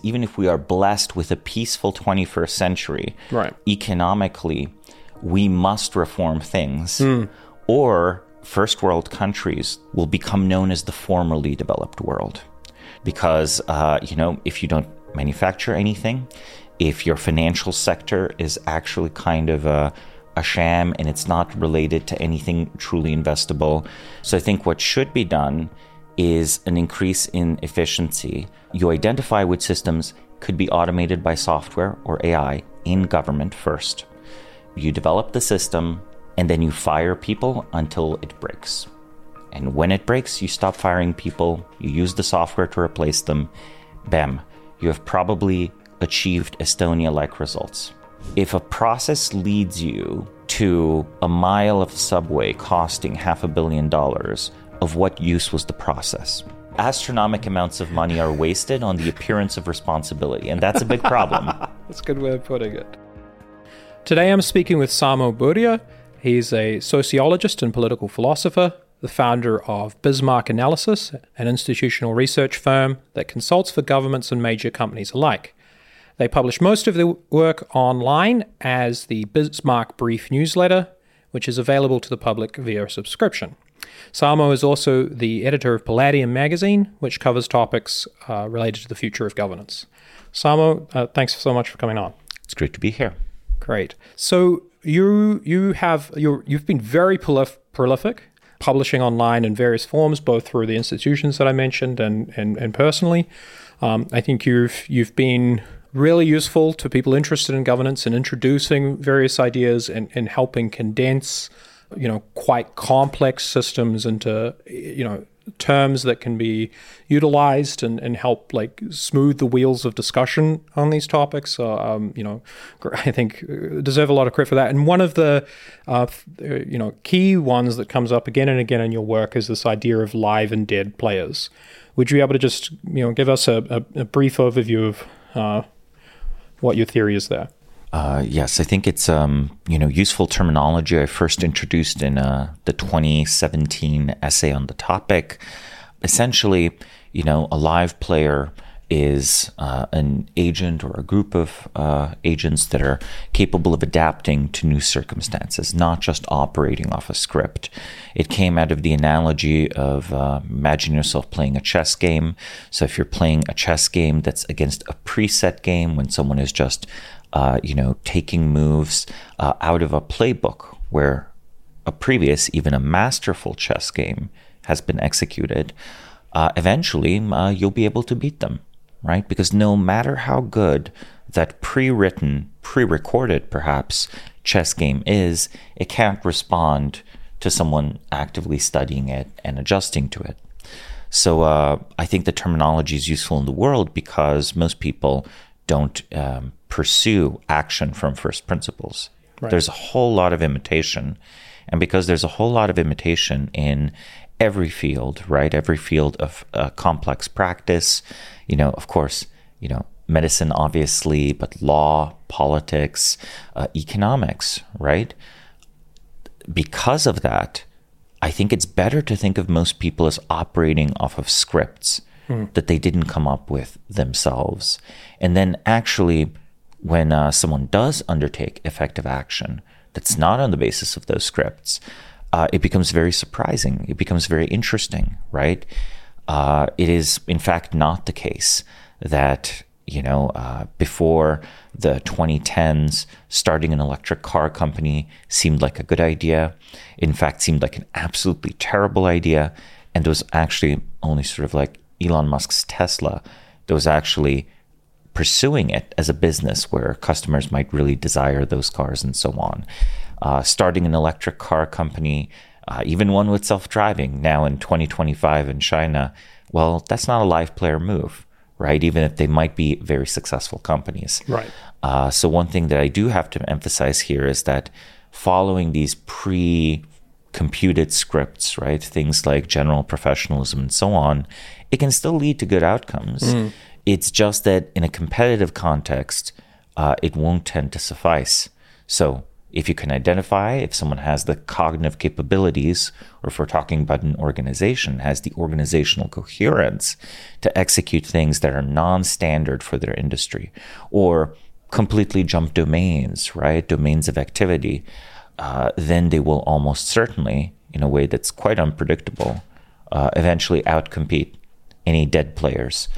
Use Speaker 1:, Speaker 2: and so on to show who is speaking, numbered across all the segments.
Speaker 1: even if we are blessed with a peaceful 21st century,
Speaker 2: right,
Speaker 1: economically, we must reform things, or first world countries will become known as the formerly developed world. Because, if you don't manufacture anything, if your financial sector is actually kind of a sham and it's not related to anything truly investable. So I think what should be done is an increase in efficiency. You identify which systems could be automated by software or AI in government first. You develop the system, and then you fire people until it breaks. And when it breaks, you stop firing people, you use the software to replace them. Bam, you have probably achieved Estonia-like results. If a process leads you to a mile of subway costing $500 million, of what use was the process? Astronomical amounts of money are wasted on the appearance of responsibility, and that's a big problem.
Speaker 2: That's a good way of putting it. Today I'm speaking with Samo Burja. He's a sociologist and political philosopher, the founder of Bismarck Analysis, an institutional research firm that consults for governments and major companies alike. They publish most of their work online as the Bismarck Brief newsletter, which is available to the public via subscription. Samo is also the editor of Palladium magazine, which covers topics related to the future of governance. Samo, thanks so much for coming on.
Speaker 1: It's great to be here.
Speaker 2: Great. So you've been very prolific, publishing online in various forms, both through the institutions that I mentioned and personally. I think you've been really useful to people interested in governance and introducing various ideas and helping condense, quite complex systems into, terms that can be utilized and help smooth the wheels of discussion on these topics. So, I think deserve a lot of credit for that. And one of the, key ones that comes up again and again in your work is this idea of live and dead players. Would you be able to just, give us a brief overview of what your theory is there?
Speaker 1: Yes, I think it's useful terminology I first introduced in the 2017 essay on the topic. Essentially, a live player is an agent or a group of agents that are capable of adapting to new circumstances, not just operating off a script. It came out of the analogy of imagine yourself playing a chess game. So if you're playing a chess game that's against a preset game, when someone is just taking moves out of a playbook where a previous, even a masterful chess game has been executed, eventually you'll be able to beat them, right? Because no matter how good that pre-written, pre-recorded perhaps chess game is, it can't respond to someone actively studying it and adjusting to it. So I think the terminology is useful in the world because most people don't pursue action from first principles. Right. There's a whole lot of imitation. And because there's a whole lot of imitation in every field, right? Every field of complex practice, of course, medicine, obviously, but law, politics, economics, right? Because of that, I think it's better to think of most people as operating off of scripts that they didn't come up with themselves. And then actually, when someone does undertake effective action that's not on the basis of those scripts, it becomes very surprising. It becomes very interesting, right? It is, in fact, not the case that, before the 2010s, starting an electric car company seemed like a good idea. In fact, seemed like an absolutely terrible idea. And it was actually only sort of like Elon Musk's Tesla that was actually pursuing it as a business where customers might really desire those cars and so on. Starting an electric car company, even one with self-driving now in 2025 in China, well, that's not a live player move, right? Even if they might be very successful companies.
Speaker 2: Right.
Speaker 1: So one thing that I do have to emphasize here is that following these pre-computed scripts, right, things like general professionalism and so on, it can still lead to good outcomes. It's just that in a competitive context, it won't tend to suffice. So if you can identify if someone has the cognitive capabilities, or if we're talking about an organization, has the organizational coherence to execute things that are non-standard for their industry, or completely jump domains, right? Domains of activity, then they will almost certainly, in a way that's quite unpredictable, eventually outcompete any dead players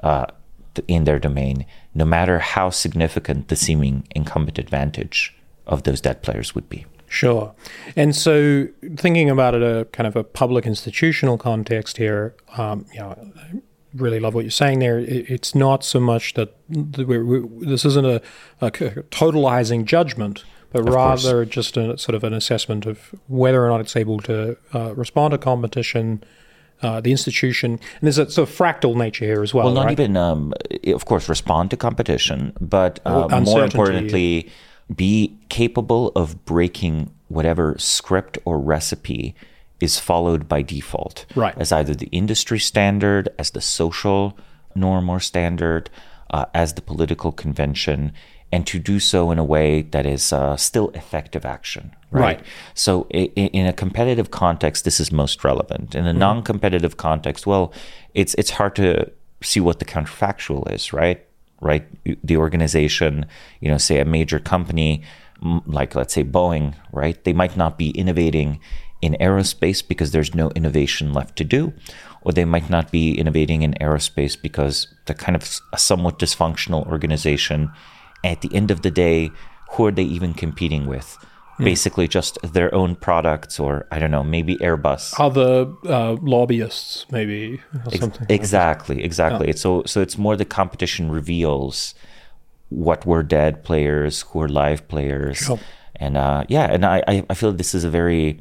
Speaker 1: in their domain, no matter how significant the seeming incumbent advantage of those dead players would be.
Speaker 2: Sure. And so thinking about it a kind of a public institutional context here, I really love what you're saying there. It's not so much that this isn't a totalizing judgment, but rather just a sort of an assessment of whether or not it's able to respond to competition, the institution. And there's a sort of fractal nature here as well.
Speaker 1: Well, not
Speaker 2: right?
Speaker 1: even, of course, respond to competition, but more importantly, be capable of breaking whatever script or recipe is followed by default,
Speaker 2: right,
Speaker 1: as either the industry standard, as the social norm or standard, as the political convention, and to do so in a way that is still effective action. Right. So in a competitive context, this is most relevant. In a non-competitive context, well, it's hard to see what the counterfactual is, right? Right. The organization, say a major company, like let's say Boeing, right? They might not be innovating in aerospace because there's no innovation left to do, or they might not be innovating in aerospace because they're kind of a somewhat dysfunctional organization. At the end of the day, who are they even competing with? Basically just their own products, or I don't know, maybe Airbus.
Speaker 2: Other lobbyists, maybe, or something.
Speaker 1: Exactly.
Speaker 2: Yeah.
Speaker 1: So it's more the competition reveals what were dead players, who are live players.
Speaker 2: Sure.
Speaker 1: And I feel this is a very,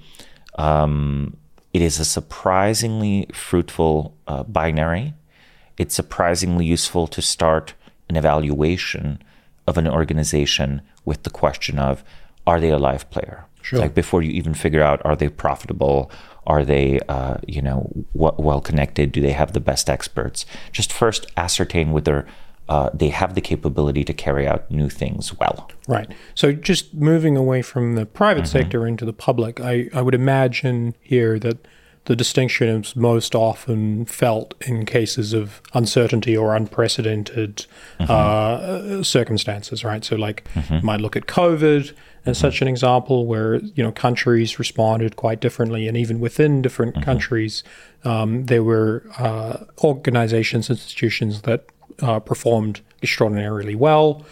Speaker 1: it is a surprisingly fruitful binary. It's surprisingly useful to start an evaluation of an organization with the question of, are they a live player?
Speaker 2: Sure.
Speaker 1: Like before you even figure out, are they profitable? Are they, well connected? Do they have the best experts? Just first ascertain whether they have the capability to carry out new things well.
Speaker 2: Right. So just moving away from the private sector into the public, I would imagine here that the distinction is most often felt in cases of uncertainty or unprecedented circumstances, right? So like you might look at COVID as such an example where, countries responded quite differently. And even within different countries, there were organizations, institutions that performed extraordinarily well.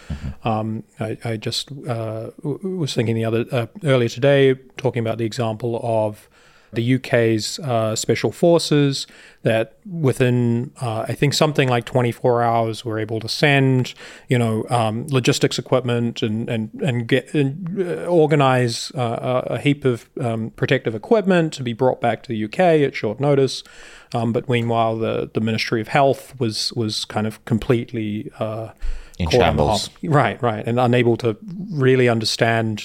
Speaker 2: I just was thinking earlier today, talking about the example of the UK's special forces that within, I think, something like 24 hours were able to send, logistics equipment and get organize a heap of protective equipment to be brought back to the UK at short notice. But meanwhile, the Ministry of Health was kind of completely
Speaker 1: in shambles.
Speaker 2: Right, and unable to really understand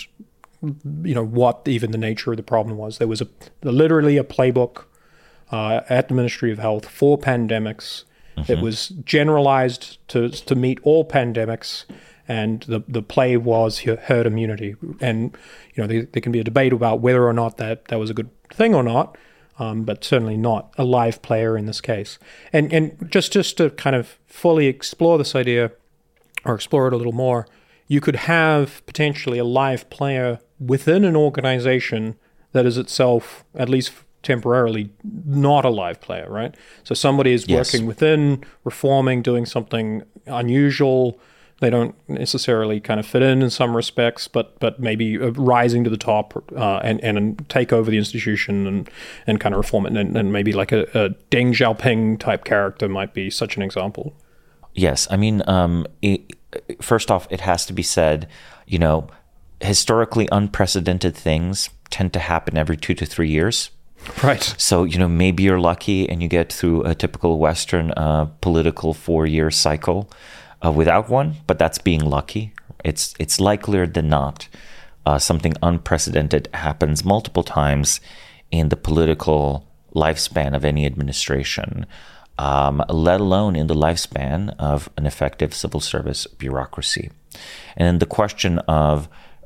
Speaker 2: what even the nature of the problem was. There was literally a playbook at the Ministry of Health for pandemics. It was generalized to meet all pandemics, and the play was herd immunity. And there can be a debate about whether or not that was a good thing or not, but certainly not a live player in this case. And just to kind of fully explore this idea, or explore it a little more, you could have potentially a live player within an organization that is itself, at least temporarily, not a live player, right? So somebody is working within, reforming, doing something unusual. They don't necessarily kind of fit in some respects, but maybe rising to the top and take over the institution and kind of reform it. And maybe like a Deng Xiaoping type character might be such an example.
Speaker 1: Yes. I mean, first off, it has to be said, historically unprecedented things tend to happen every 2 to 3 years.
Speaker 2: Right.
Speaker 1: So, maybe you're lucky and you get through a typical Western political 4-year cycle without one, but that's being lucky. It's likelier than not something unprecedented happens multiple times in the political lifespan of any administration, let alone in the lifespan of an effective civil service bureaucracy. And then the question of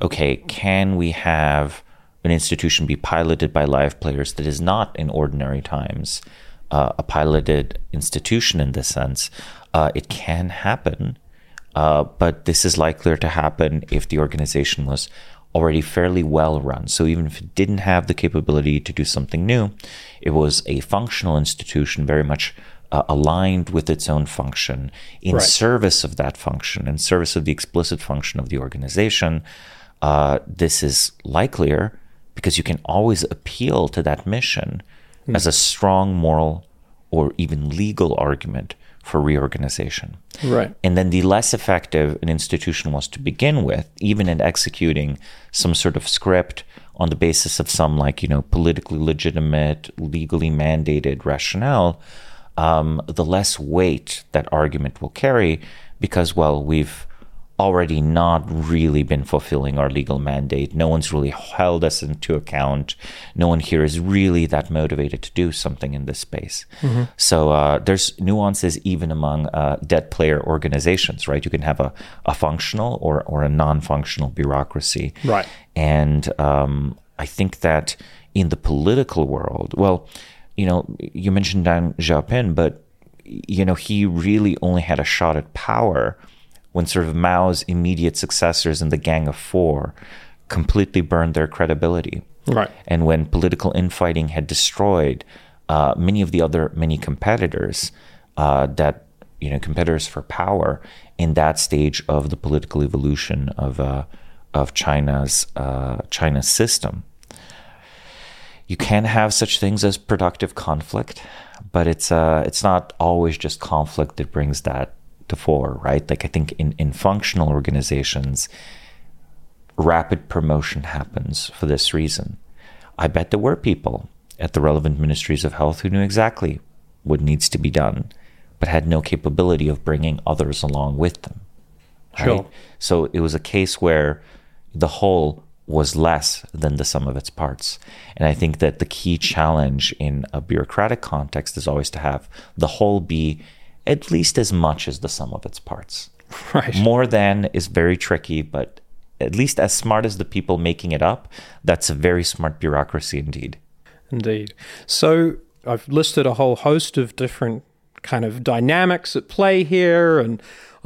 Speaker 1: okay, can we have an institution be piloted by live players that is not in ordinary times a piloted institution in this sense? It can happen, but this is likelier to happen if the organization was already fairly well run. So even if it didn't have the capability to do something new, it was a functional institution, very much aligned with its own function, in service of that function, in service of the explicit function of the organization. This is likelier because you can always appeal to that mission as a strong moral or even legal argument for reorganization.
Speaker 2: Right.
Speaker 1: And then the less effective an institution was to begin with, even in executing some sort of script on the basis of some politically legitimate, legally mandated rationale, the less weight that argument will carry because, well, we've already not really been fulfilling our legal mandate. No one's really held us into account. No one here is really that motivated to do something in this space. Mm-hmm. So there's nuances even among dead player organizations, right? You can have a functional or a non-functional bureaucracy.
Speaker 2: Right.
Speaker 1: And I think that in the political world, well, you mentioned Deng Xiaoping, but, he really only had a shot at power when sort of Mao's immediate successors in the Gang of Four completely burned their credibility.
Speaker 2: Right.
Speaker 1: And when political infighting had destroyed many competitors, competitors for power in that stage of the political evolution of China's system. You can have such things as productive conflict, but it's not always just conflict that brings that to fore, right? Like I think in functional organizations, rapid promotion happens for this reason. I bet there were people at the relevant ministries of health who knew exactly what needs to be done, but had no capability of bringing others along with them. Right?
Speaker 2: Sure.
Speaker 1: So it was a case where the whole was less than the sum of its parts. And I think that the key challenge in a bureaucratic context is always to have the whole be at least as much as the sum of its parts.
Speaker 2: Right.
Speaker 1: More than is very tricky, but at least as smart as the people making it up, that's a very smart bureaucracy indeed.
Speaker 2: Indeed. So I've listed a whole host of different kind of dynamics at play here, and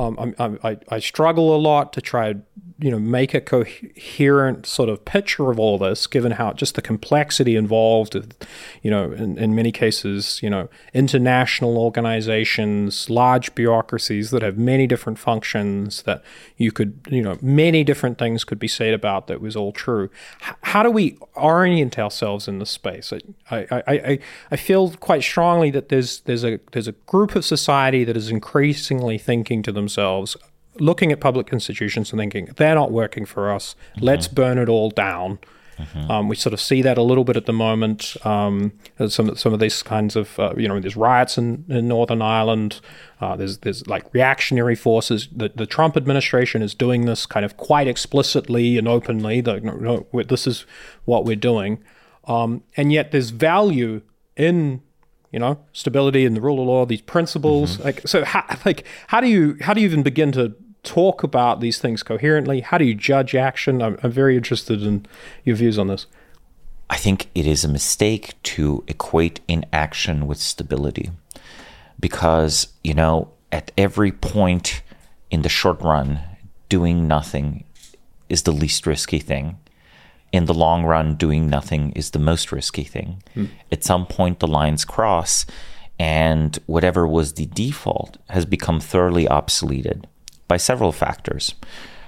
Speaker 2: I struggle a lot to try make a coherent sort of picture of all this, given how just the complexity involved, in many cases, international organizations, large bureaucracies that have many different functions that you could, many different things could be said about that was all true. How do we orient ourselves in this space? I feel quite strongly that there's a group of society that is increasingly thinking to themselves, looking at public institutions and thinking, they're not working for us. Mm-hmm. Let's burn it all down. Mm-hmm. We sort of see that a little bit at the moment. Some of these kinds of, there's riots in Northern Ireland. There's like reactionary forces. The Trump administration is doing this kind of quite explicitly and openly. This is what we're doing. And yet there's value in stability and the rule of law, these principles. Mm-hmm. How do you even begin to talk about these things coherently? How do you judge action? I'm very interested in your views on this.
Speaker 1: I think it is a mistake to equate inaction with stability because, at every point in the short run, doing nothing is the least risky thing. In the long run, doing nothing is the most risky thing. At some point, the lines cross, and whatever was the default has become thoroughly obsoleted by several factors.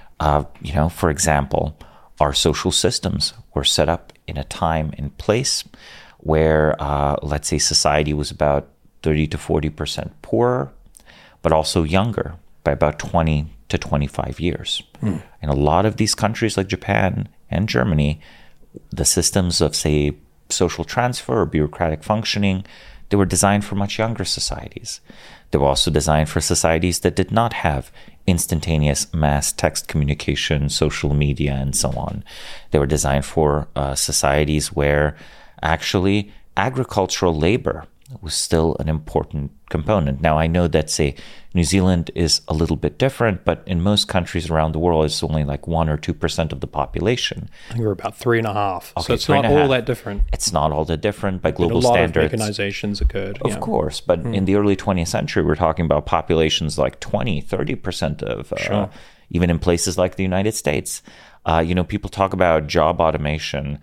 Speaker 1: For example, our social systems were set up in a time and place where, let's say, society was about 30 to 40% poorer, but also younger by about 20 to 25 years. In a lot of these countries like Japan and Germany, the systems of, say, social transfer or bureaucratic functioning, they were designed for much younger societies. They were also designed for societies that did not have instantaneous mass text communication, social media, and so on. They were designed for societies where actually agricultural labor was still an important component. Now, I know that, say, New Zealand is a little bit different, but in most countries around the world, it's only like 1 or 2% of the population.
Speaker 2: I think we're about 3.5.
Speaker 1: Okay,
Speaker 2: so it's not all that different.
Speaker 1: It's not all that different by global
Speaker 2: a lot
Speaker 1: standards.
Speaker 2: Of mechanizations occurred.
Speaker 1: Of course, but in the early 20th century, we're talking about populations like 20, 30% of, even in places like the United States. People talk about job automation.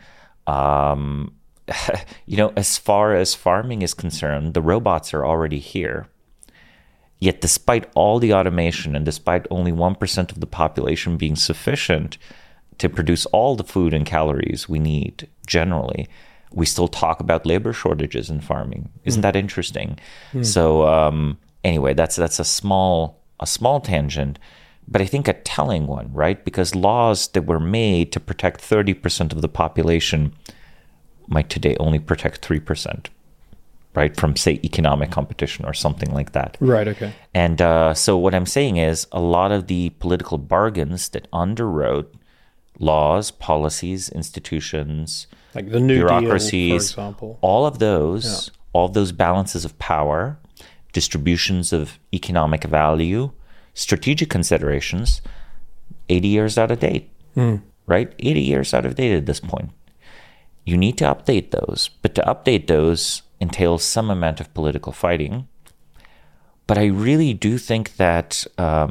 Speaker 1: As far as farming is concerned, the robots are already here. Yet despite all the automation and despite only 1% of the population being sufficient to produce all the food and calories we need generally, we still talk about labor shortages in farming. Isn't that interesting? So anyway, that's a small tangent, but I think a telling one, right? Because laws that were made to protect 30% of the population might today only protect 3%, right? From, say, economic competition or something like that.
Speaker 2: Right, okay.
Speaker 1: And so what I'm saying is a lot of the political bargains that underwrote laws, policies, institutions,
Speaker 2: like the New
Speaker 1: bureaucracies,
Speaker 2: Deal, for example.
Speaker 1: all of those balances of power, distributions of economic value, strategic considerations, 80 years out of date, right? 80 years out of date at this point. You need to update those, but to update those entails some amount of political fighting. But I really do think that a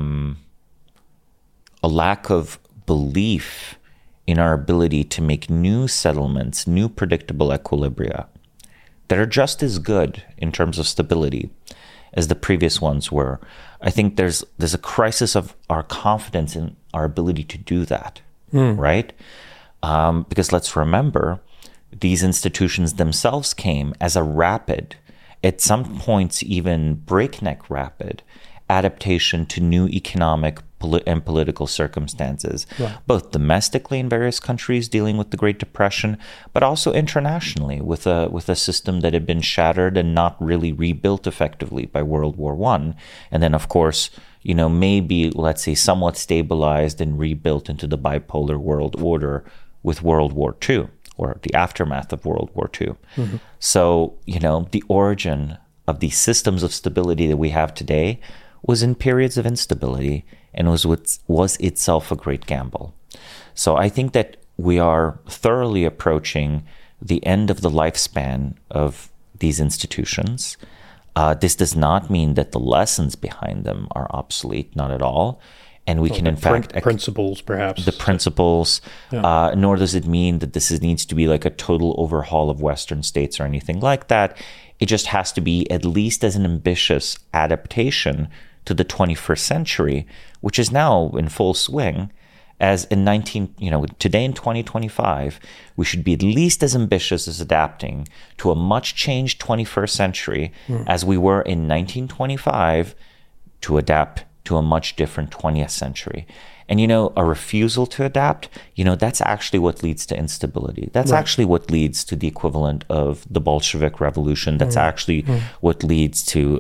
Speaker 1: lack of belief in our ability to make new settlements, new predictable equilibria that are just as good in terms of stability as the previous ones were. I think there's a crisis of our confidence in our ability to do that, right? Because let's remember, these institutions themselves came as a rapid, at some points even breakneck rapid, adaptation to new economic and political circumstances, both domestically in various countries dealing with the Great Depression, but also internationally with a system that had been shattered and not really rebuilt effectively by World War I. And then, of course, maybe, let's say, somewhat stabilized and rebuilt into the bipolar world order with World War II. Or the aftermath of World War II. So, the origin of the systems of stability that we have today was in periods of instability and was itself a great gamble. So I think that we are thoroughly approaching the end of the lifespan of these institutions. This does not mean that the lessons behind them are obsolete, not at all. And we can, in fact,
Speaker 2: principles, perhaps.
Speaker 1: The principles, nor does it mean that this needs to be like a total overhaul of Western states or anything like that. It just has to be at least as an ambitious adaptation to the 21st century, which is now in full swing. As in today in 2025, we should be at least as ambitious as adapting to a much changed 21st century as we were in 1925 to adapt to a much different 20th century. And, a refusal to adapt, that's actually what leads to instability. That's actually what leads to the equivalent of the Bolshevik Revolution. That's actually what leads to,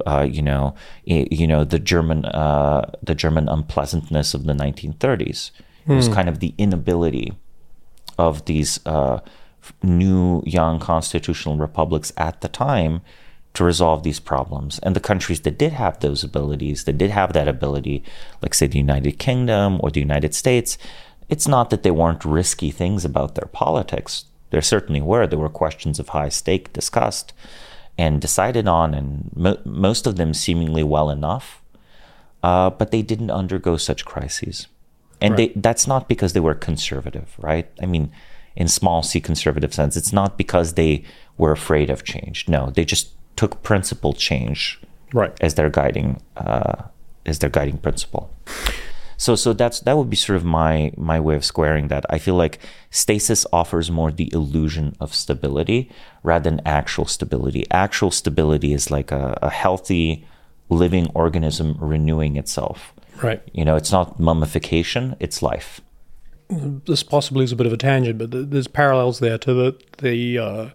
Speaker 1: the German unpleasantness of the 1930s. It was kind of the inability of these new, young constitutional republics at the time to resolve these problems. And the countries that did have those abilities, that did have that ability, like, say, the United Kingdom or the United States, it's not that they weren't risky things about their politics. There certainly were. There were questions of high stake discussed and decided on, and most of them seemingly well enough, but they didn't undergo such crises. And that's not because they were conservative, right? I mean, in small c conservative sense, it's not because they were afraid of change. No, they just took principled change as their guiding principle. So that would be sort of my way of squaring that. I feel like stasis offers more the illusion of stability rather than actual stability. Actual stability is like a healthy living organism renewing itself.
Speaker 2: Right.
Speaker 1: It's not mummification, it's life.
Speaker 2: This possibly is a bit of a tangent, but there's parallels there to the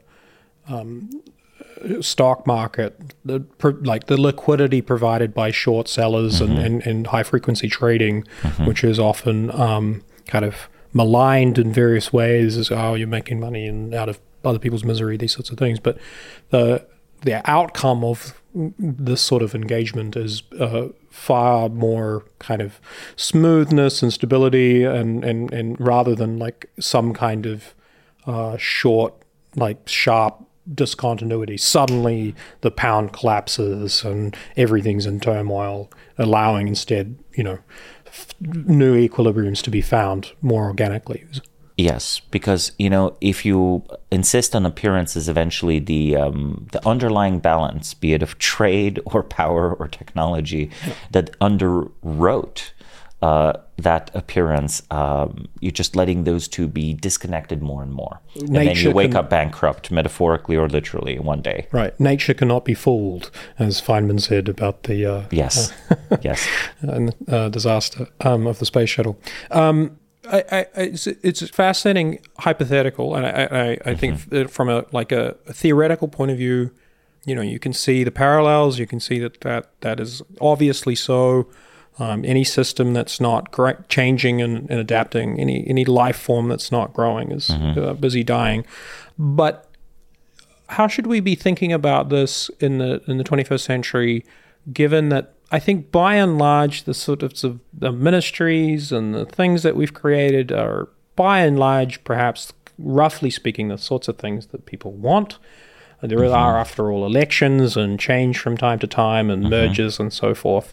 Speaker 2: stock market, the liquidity provided by short sellers and high frequency trading, which is often kind of maligned in various ways as, you're making money and out of other people's misery, these sorts of things. But the outcome of this sort of engagement is far more kind of smoothness and stability, and rather than like some kind of short, like sharp discontinuity. Suddenly the pound collapses and everything's in turmoil, allowing instead, new equilibriums to be found more organically.
Speaker 1: Yes, because if you insist on appearances, eventually the underlying balance, be it of trade or power or technology, that underwrote that appearance, you're just letting those two be disconnected more and more, and then you wake up bankrupt, metaphorically or literally, one day.
Speaker 2: Right, nature cannot be fooled, as Feynman said about the
Speaker 1: yes,
Speaker 2: disaster of the space shuttle. It's a fascinating hypothetical, and I think that from a theoretical point of view, you can see the parallels. You can see that is obviously so. Any system that's not changing and adapting, any life form that's not growing is busy dying. But how should we be thinking about this in the 21st century, given that I think by and large the sort of the ministries and the things that we've created are by and large, perhaps roughly speaking, the sorts of things that people want. There are, after all, elections and change from time to time and mergers and so forth.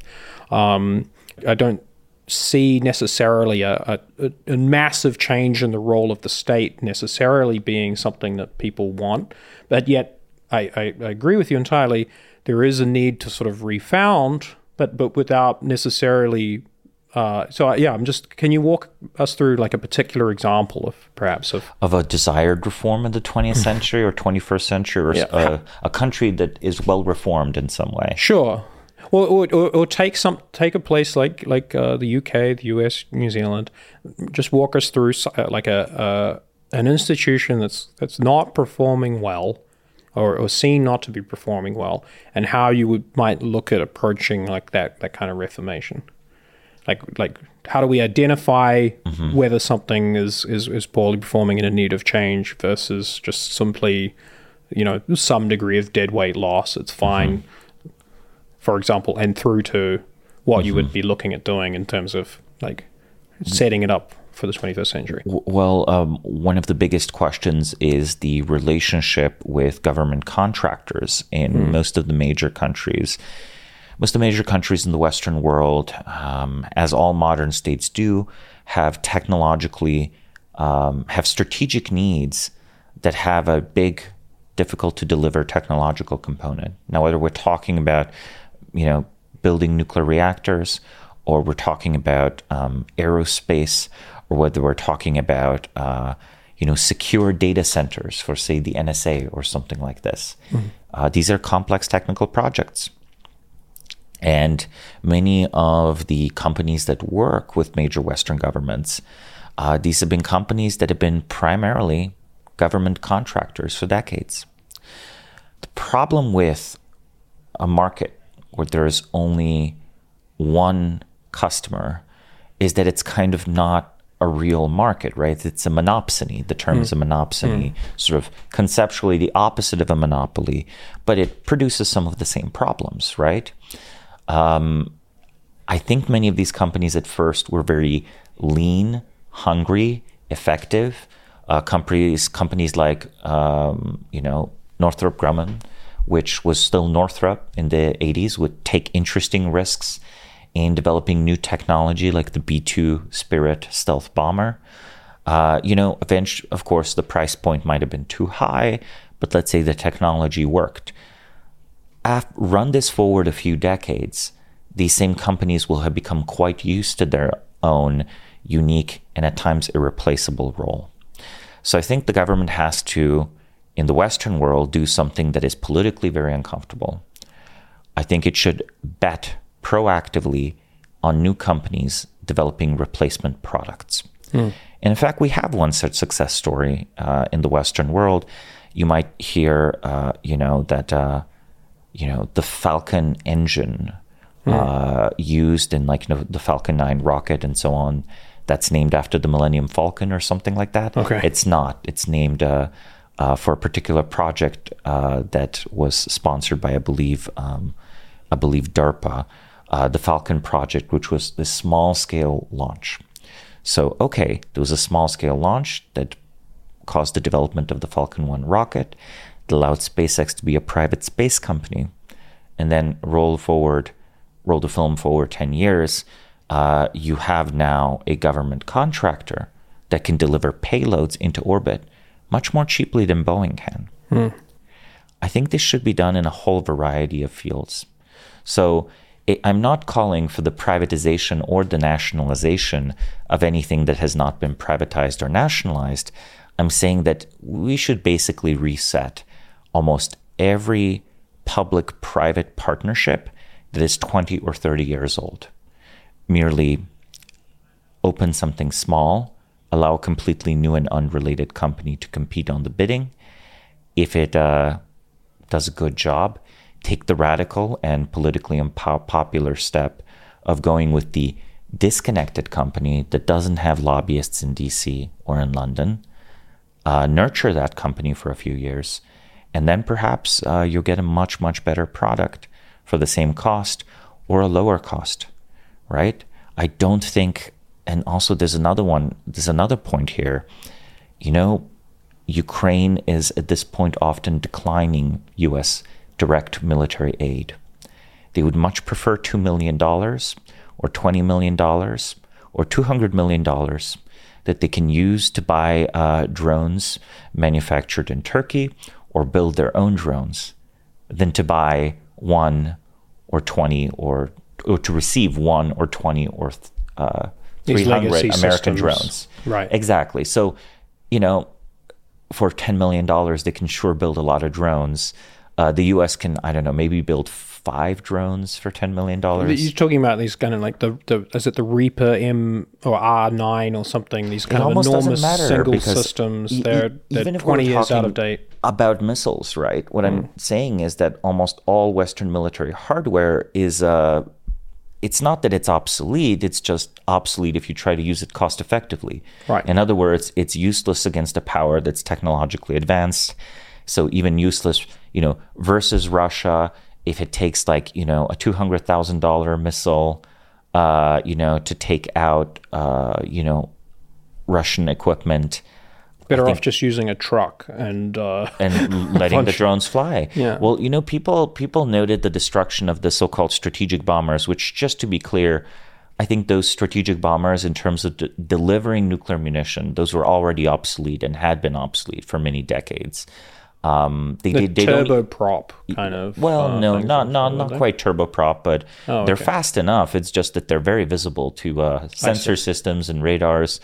Speaker 2: I don't see necessarily a massive change in the role of the state necessarily being something that people want. But yet, I agree with you entirely. There is a need to sort of refound, but without necessarily... can you walk us through like a particular example of
Speaker 1: a desired reform in the 20th century or 21st century, or a country that is well reformed in some way?
Speaker 2: Sure. Or take a place like the UK, the US, New Zealand. Just walk us through like an institution that's not performing well, or seen not to be performing well, and how you might look at approaching like that kind of reformation. Like how do we identify whether something is poorly performing and in need of change versus just simply, some degree of dead weight loss? It's fine. For example, and through to what you would be looking at doing in terms of like setting it up for the 21st century.
Speaker 1: Well, one of the biggest questions is the relationship with government contractors in most of the major countries. Most of the major countries in the Western world, as all modern states do, have strategic needs that have a big, difficult to deliver technological component. Now, whether we're talking about building nuclear reactors, or we're talking about aerospace, or whether we're talking about secure data centers for, say, the NSA or something like this. These are complex technical projects. And many of the companies that work with major Western governments, these have been companies that have been primarily government contractors for decades. The problem with a market where there's only one customer is that it's kind of not a real market, right? It's a monopsony. The term is a monopsony, sort of conceptually the opposite of a monopoly, but it produces some of the same problems, right? I think many of these companies at first were very lean, hungry, effective. Companies like, Northrop Grumman, which was still Northrop in the 80s, would take interesting risks in developing new technology like the B-2 Spirit stealth bomber. Eventually, of course, the price point might have been too high, but let's say the technology worked. Run this forward a few decades, these same companies will have become quite used to their own unique and at times irreplaceable role. So I think the government has to, in the Western world, do something that is politically very uncomfortable. I think it should bet proactively on new companies developing replacement products. And in fact, we have one such success story in the Western world. You might hear, that the Falcon engine used in the Falcon 9 rocket and so on, that's named after the Millennium Falcon or something like that.
Speaker 2: Okay.
Speaker 1: It's not. It's named for a particular project that was sponsored by, I believe DARPA, the Falcon project, which was this small-scale launch. So, okay, there was a small-scale launch that caused the development of the Falcon 1 rocket, that allowed SpaceX to be a private space company, and then roll the film forward 10 years, you have now a government contractor that can deliver payloads into orbit much more cheaply than Boeing can. I think this should be done in a whole variety of fields. So I'm not calling for the privatization or the nationalization of anything that has not been privatized or nationalized. I'm saying that we should basically reset almost every public-private partnership that is 20 or 30 years old. Merely open something small, allow a completely new and unrelated company to compete on the bidding. If it does a good job, take the radical and politically unpopular step of going with the disconnected company that doesn't have lobbyists in DC or in London, nurture that company for a few years, and then perhaps you'll get a much, much better product for the same cost or a lower cost, right? I don't think, and also there's another point here. You know, Ukraine is at this point often declining U.S. direct military aid. They would much prefer $2 million or $20 million or $200 million that they can use to buy drones manufactured in Turkey or build their own drones than to buy 1 or 20 or to receive 1 or 20 or 300 American
Speaker 2: systems.
Speaker 1: drones.
Speaker 2: Right.
Speaker 1: Exactly. So, you know, for $10 million, they can sure build a lot of drones. The U.S. can, I don't know, maybe build 5 drones for $10 million.
Speaker 2: You're talking about these kind of like is it the Reaper M or R9 or something? These kind of enormous single systems. They're 20 years out of date.
Speaker 1: About missiles, right? What I'm saying is that almost all Western military hardware is, it's not that it's obsolete, it's just obsolete if you try to use it cost effectively.
Speaker 2: Right.
Speaker 1: In other words, it's useless against a power that's technologically advanced. So even useless, versus Russia, if it takes like, a $200,000 missile, to take out, Russian equipment.
Speaker 2: Better off just using a truck and
Speaker 1: letting the drones fly.
Speaker 2: Yeah.
Speaker 1: Well, people noted the destruction of the so-called strategic bombers, which, just to be clear, I think those strategic bombers, in terms of delivering nuclear munition, those were already obsolete and had been obsolete for many decades.
Speaker 2: The turboprop kind of.
Speaker 1: Well, no, not quite turboprop, but they're fast enough. It's just that they're very visible to sensor systems and radars.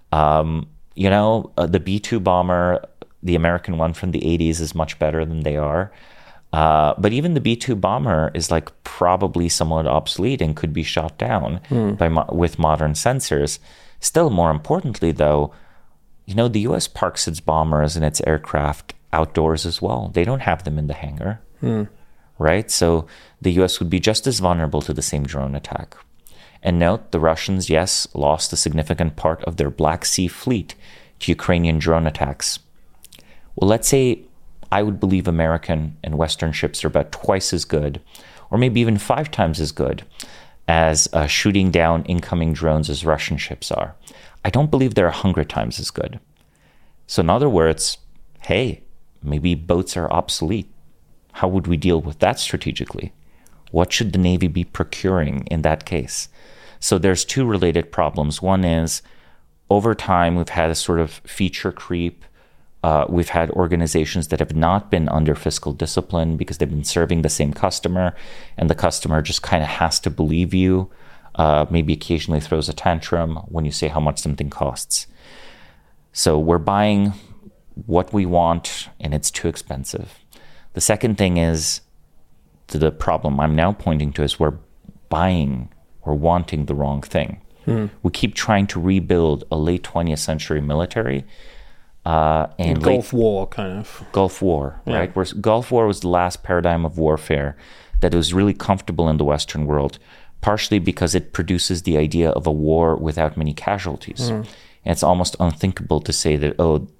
Speaker 1: The B-2 bomber, the American one from the 80s, is much better than they are. But even the B-2 bomber is like probably somewhat obsolete and could be shot down with modern sensors. Still, more importantly, though, the U.S. parks its bombers and its aircraft outdoors as well. They don't have them in the hangar, right? So the U.S. would be just as vulnerable to the same drone attack. And note, the Russians, yes, lost a significant part of their Black Sea fleet to Ukrainian drone attacks. Well, let's say I would believe American and Western ships are about twice as good, or maybe even 5 times as good, as shooting down incoming drones as Russian ships are. I don't believe they're 100 times as good. So in other words, hey, maybe boats are obsolete. How would we deal with that strategically? What should the Navy be procuring in that case? So there's 2 related problems. One is, over time, we've had a sort of feature creep. We've had organizations that have not been under fiscal discipline because they've been serving the same customer, and the customer just kind of has to believe you, maybe occasionally throws a tantrum when you say how much something costs. So we're buying what we want, and it's too expensive. The second thing is, the problem I'm now pointing to is we're buying or wanting the wrong thing. We keep trying to rebuild a late 20th century military. And
Speaker 2: Gulf War, kind of.
Speaker 1: Gulf War, right? Where Gulf War was the last paradigm of warfare that was really comfortable in the Western world, partially because it produces the idea of a war without many casualties. And it's almost unthinkable to say that,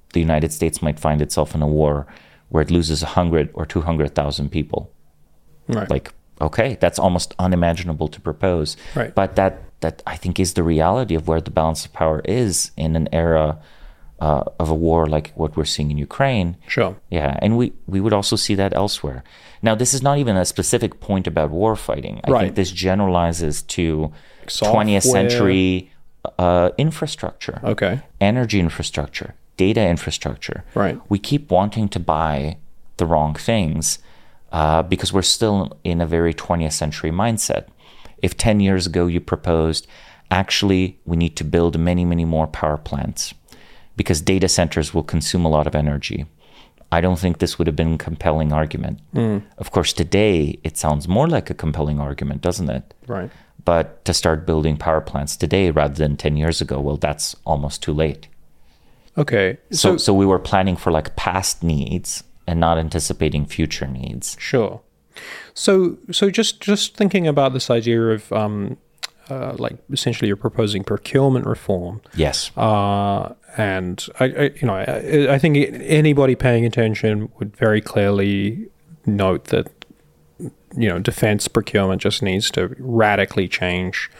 Speaker 1: the United States might find itself in a war where it loses 100 or 200,000 people.
Speaker 2: Right.
Speaker 1: Like, okay, that's almost unimaginable to propose.
Speaker 2: Right.
Speaker 1: But that I think is the reality of where the balance of power is in an era of a war like what we're seeing in Ukraine.
Speaker 2: Sure.
Speaker 1: Yeah, and we would also see that elsewhere. Now, this is not even a specific point about war fighting. I think this generalizes to 20th century infrastructure.
Speaker 2: Okay.
Speaker 1: Energy infrastructure, data infrastructure.
Speaker 2: Right.
Speaker 1: We keep wanting to buy the wrong things because we're still in a very 20th century mindset. If 10 years ago you proposed, actually, we need to build many, many more power plants because data centers will consume a lot of energy, I don't think this would have been a compelling argument. Of course, today it sounds more like a compelling argument, doesn't it?
Speaker 2: Right.
Speaker 1: But to start building power plants today rather than 10 years ago, well, that's almost too late.
Speaker 2: Okay.
Speaker 1: So we were planning for like past needs and not anticipating future needs.
Speaker 2: Sure. So just thinking about this idea of like essentially you're proposing procurement reform.
Speaker 1: Yes.
Speaker 2: And I think anybody paying attention would very clearly note that defense procurement just needs to radically change.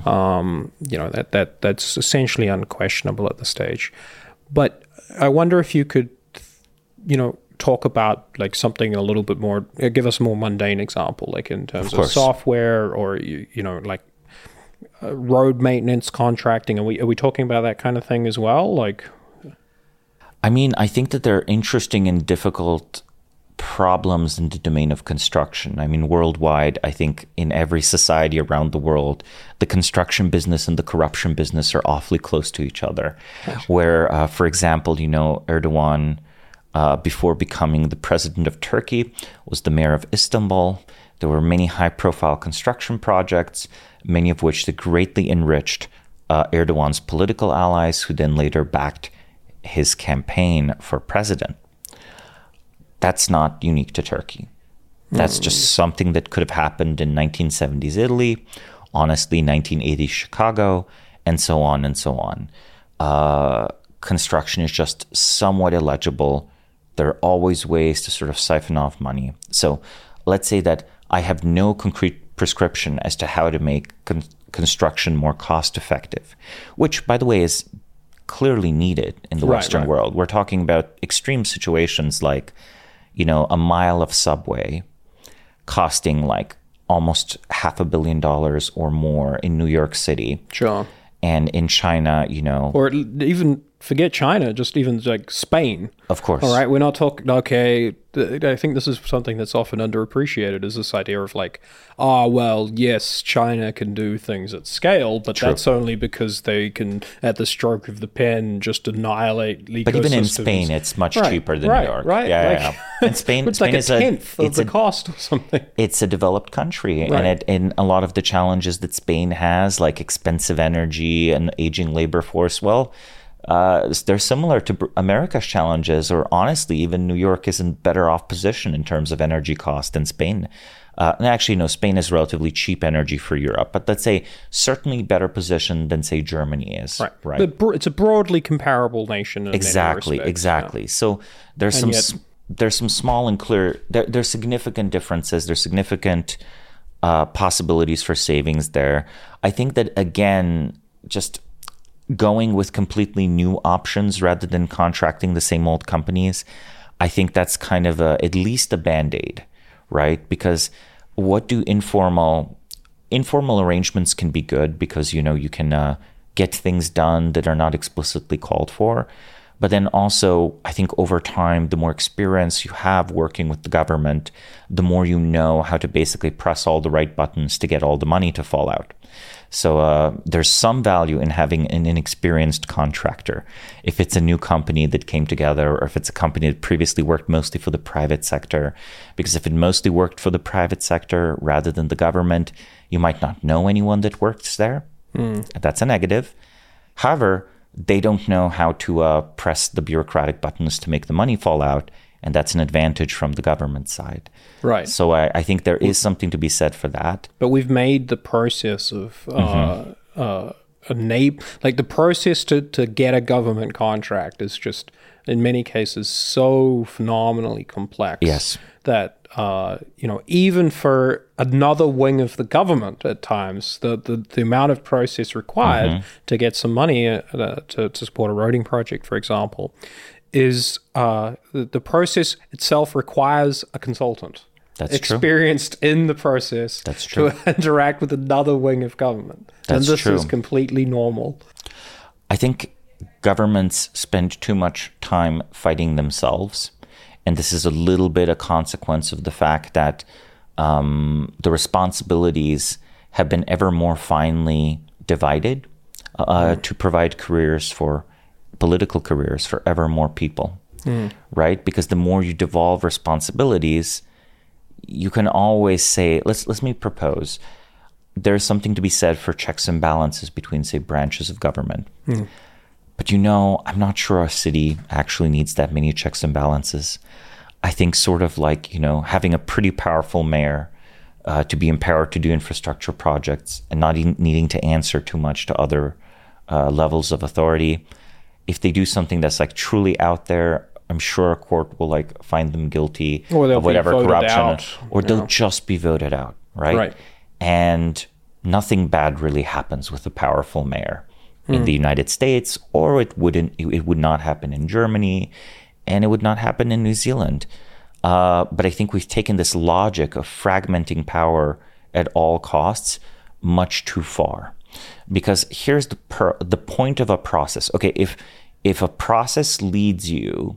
Speaker 2: That's essentially unquestionable at this stage. But I wonder if you could, talk about like something a little bit more, give us a more mundane example, like in terms of software or, like road maintenance contracting. Are we talking about that kind of thing as well? Like,
Speaker 1: I mean, I think that there are interesting and difficult problems in the domain of construction. I mean, worldwide, I think in every society around the world, the construction business and the corruption business are awfully close to each other. Where, for example, Erdogan, before becoming the president of Turkey, was the mayor of Istanbul. There were many high-profile construction projects, many of which that greatly enriched Erdogan's political allies, who then later backed his campaign for president. That's not unique to Turkey. That's just something that could have happened in 1970s Italy, honestly, 1980s Chicago, and so on and so on. Construction is just somewhat illegible. There are always ways to sort of siphon off money. So let's say that I have no concrete prescription as to how to make construction more cost effective, which, by the way, is clearly needed in the Western world. We're talking about extreme situations like, a mile of subway costing like almost $500 million or more in New York City.
Speaker 2: Sure.
Speaker 1: And in China,
Speaker 2: or even forget China, just even like Spain.
Speaker 1: Of course.
Speaker 2: All right. We're not talking, okay. I think this is something that's often underappreciated, is this idea of like, well, yes, China can do things at scale, but that's only because they can, at the stroke of the pen, just annihilate ecosystems.
Speaker 1: But even in Spain, it's much cheaper than New York.
Speaker 2: Right.
Speaker 1: Yeah. And Spain,
Speaker 2: it's like a tenth of the cost or something.
Speaker 1: It's a developed country, and a lot of the challenges that Spain has, like expensive energy and aging labor force, well, they're similar to America's challenges, or honestly, even New York is in better off position in terms of energy cost than Spain. And actually, no, Spain is relatively cheap energy for Europe, but let's say certainly better position than, say, Germany is. Right.
Speaker 2: But it's a broadly comparable nation. In
Speaker 1: exactly.
Speaker 2: Yeah.
Speaker 1: So there's some small and clear. There's significant differences. There's significant possibilities for savings there. I think that again, just going with completely new options rather than contracting the same old companies, I think that's kind of at least a Band-Aid, right? Because what do informal arrangements can be good because, you can get things done that are not explicitly called for. But then also, I think over time, the more experience you have working with the government, the more you know how to basically press all the right buttons to get all the money to fall out. So there's some value in having an inexperienced contractor. If it's a new company that came together, or if it's a company that previously worked mostly for the private sector, because if it mostly worked for the private sector rather than the government, you might not know anyone that works there. That's a negative. However, they don't know how to press the bureaucratic buttons to make the money fall out, and that's an advantage from the government side.
Speaker 2: Right.
Speaker 1: So I think there is something to be said for that.
Speaker 2: But we've made the process of like the process to get a government contract is just in many cases so phenomenally complex.
Speaker 1: Yes.
Speaker 2: That even for another wing of the government at times, the amount of process required to get some money to support a roading project, for example, is the process itself requires a consultant.
Speaker 1: That's
Speaker 2: experienced in the process.
Speaker 1: That's true.
Speaker 2: To interact with another wing of government.
Speaker 1: That's
Speaker 2: and this
Speaker 1: true.
Speaker 2: is completely normal.
Speaker 1: I think governments spend too much time fighting themselves. And this is a little bit a consequence of the fact that the responsibilities have been ever more finely divided to provide political careers for ever more people, right? Because the more you devolve responsibilities, you can always say, let me propose, there's something to be said for checks and balances between, say, branches of government. But I'm not sure our city actually needs that many checks and balances. I think sort of like, having a pretty powerful mayor to be empowered to do infrastructure projects and not needing to answer too much to other levels of authority. If they do something that's like truly out there, I'm sure a court will like find them guilty of whatever corruption, or they'll just be voted out, right? And nothing bad really happens with a powerful mayor in the United States, or it would not happen in Germany, and it would not happen in New Zealand. But I think we've taken this logic of fragmenting power at all costs much too far. Because here's the point of a process. Okay, if a process leads you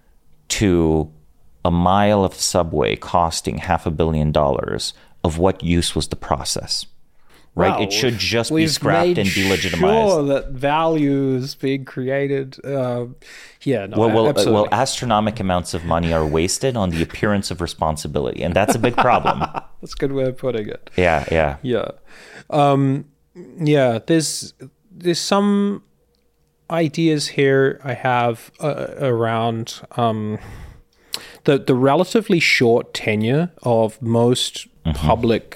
Speaker 1: to a mile of subway costing $500 million, of what use was the process? Right?
Speaker 2: Wow,
Speaker 1: it should just be scrapped and delegitimized.
Speaker 2: Sure that value is being created.
Speaker 1: Absolutely. Well, astronomical amounts of money are wasted on the appearance of responsibility, and that's a big problem.
Speaker 2: That's a good way of putting it.
Speaker 1: Yeah.
Speaker 2: There's some ideas here I have around the relatively short tenure of most public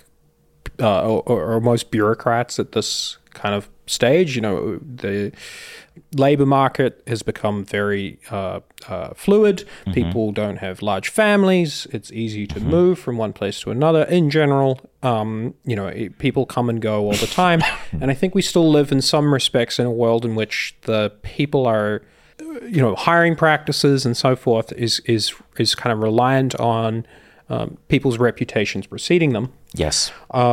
Speaker 2: or most bureaucrats at this kind of stage. The labor market has become very fluid. People don't have large families. It's easy to move from one place to another. In general, people come and go all the time. And I think we still live in some respects in a world in which the people are, hiring practices and so forth is kind of reliant on people's reputations preceding them.
Speaker 1: Yes.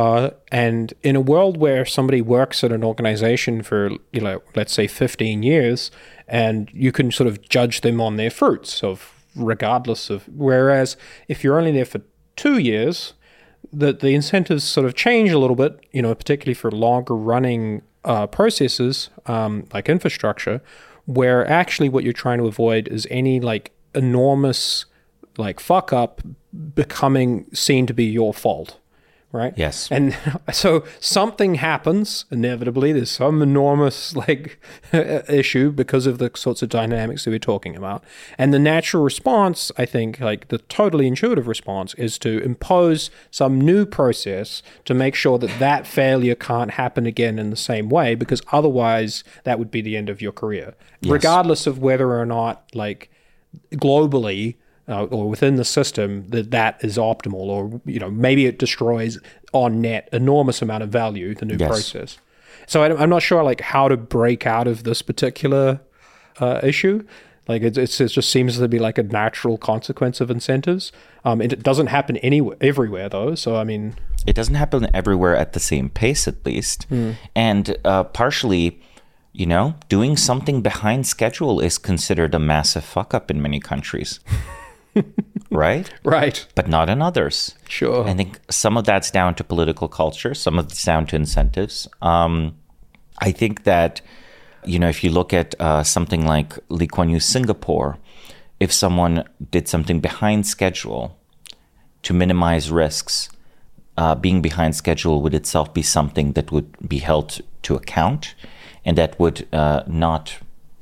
Speaker 2: And in a world where somebody works at an organization for, let's say 15 years, and you can sort of judge them on their fruits regardless of, whereas if you're only there for 2 years, the incentives sort of change a little bit, particularly for longer running processes like infrastructure, where actually what you're trying to avoid is any like enormous like fuck up becoming seen to be your fault. Right?
Speaker 1: Yes.
Speaker 2: And so something happens inevitably. There's some enormous issue because of the sorts of dynamics that we're talking about. And the natural response, I think, like the totally intuitive response, is to impose some new process to make sure that failure can't happen again in the same way, because otherwise that would be the end of your career. Yes. Regardless of whether or not like globally or within the system that is optimal, or maybe it destroys on net enormous amount of value, the new process. So I'm not sure like how to break out of this particular issue. Like it just seems to be like a natural consequence of incentives. It doesn't happen everywhere though. So I mean,
Speaker 1: it doesn't happen everywhere at the same pace, at least, and partially. Doing something behind schedule is considered a massive fuck up in many countries. Right?
Speaker 2: Right.
Speaker 1: But not in others.
Speaker 2: Sure.
Speaker 1: I think some of that's down to political culture. Some of it's down to incentives. I think that, if you look at something like Lee Kuan Yew's Singapore, if someone did something behind schedule to minimize risks, being behind schedule would itself be something that would be held to account, and that would not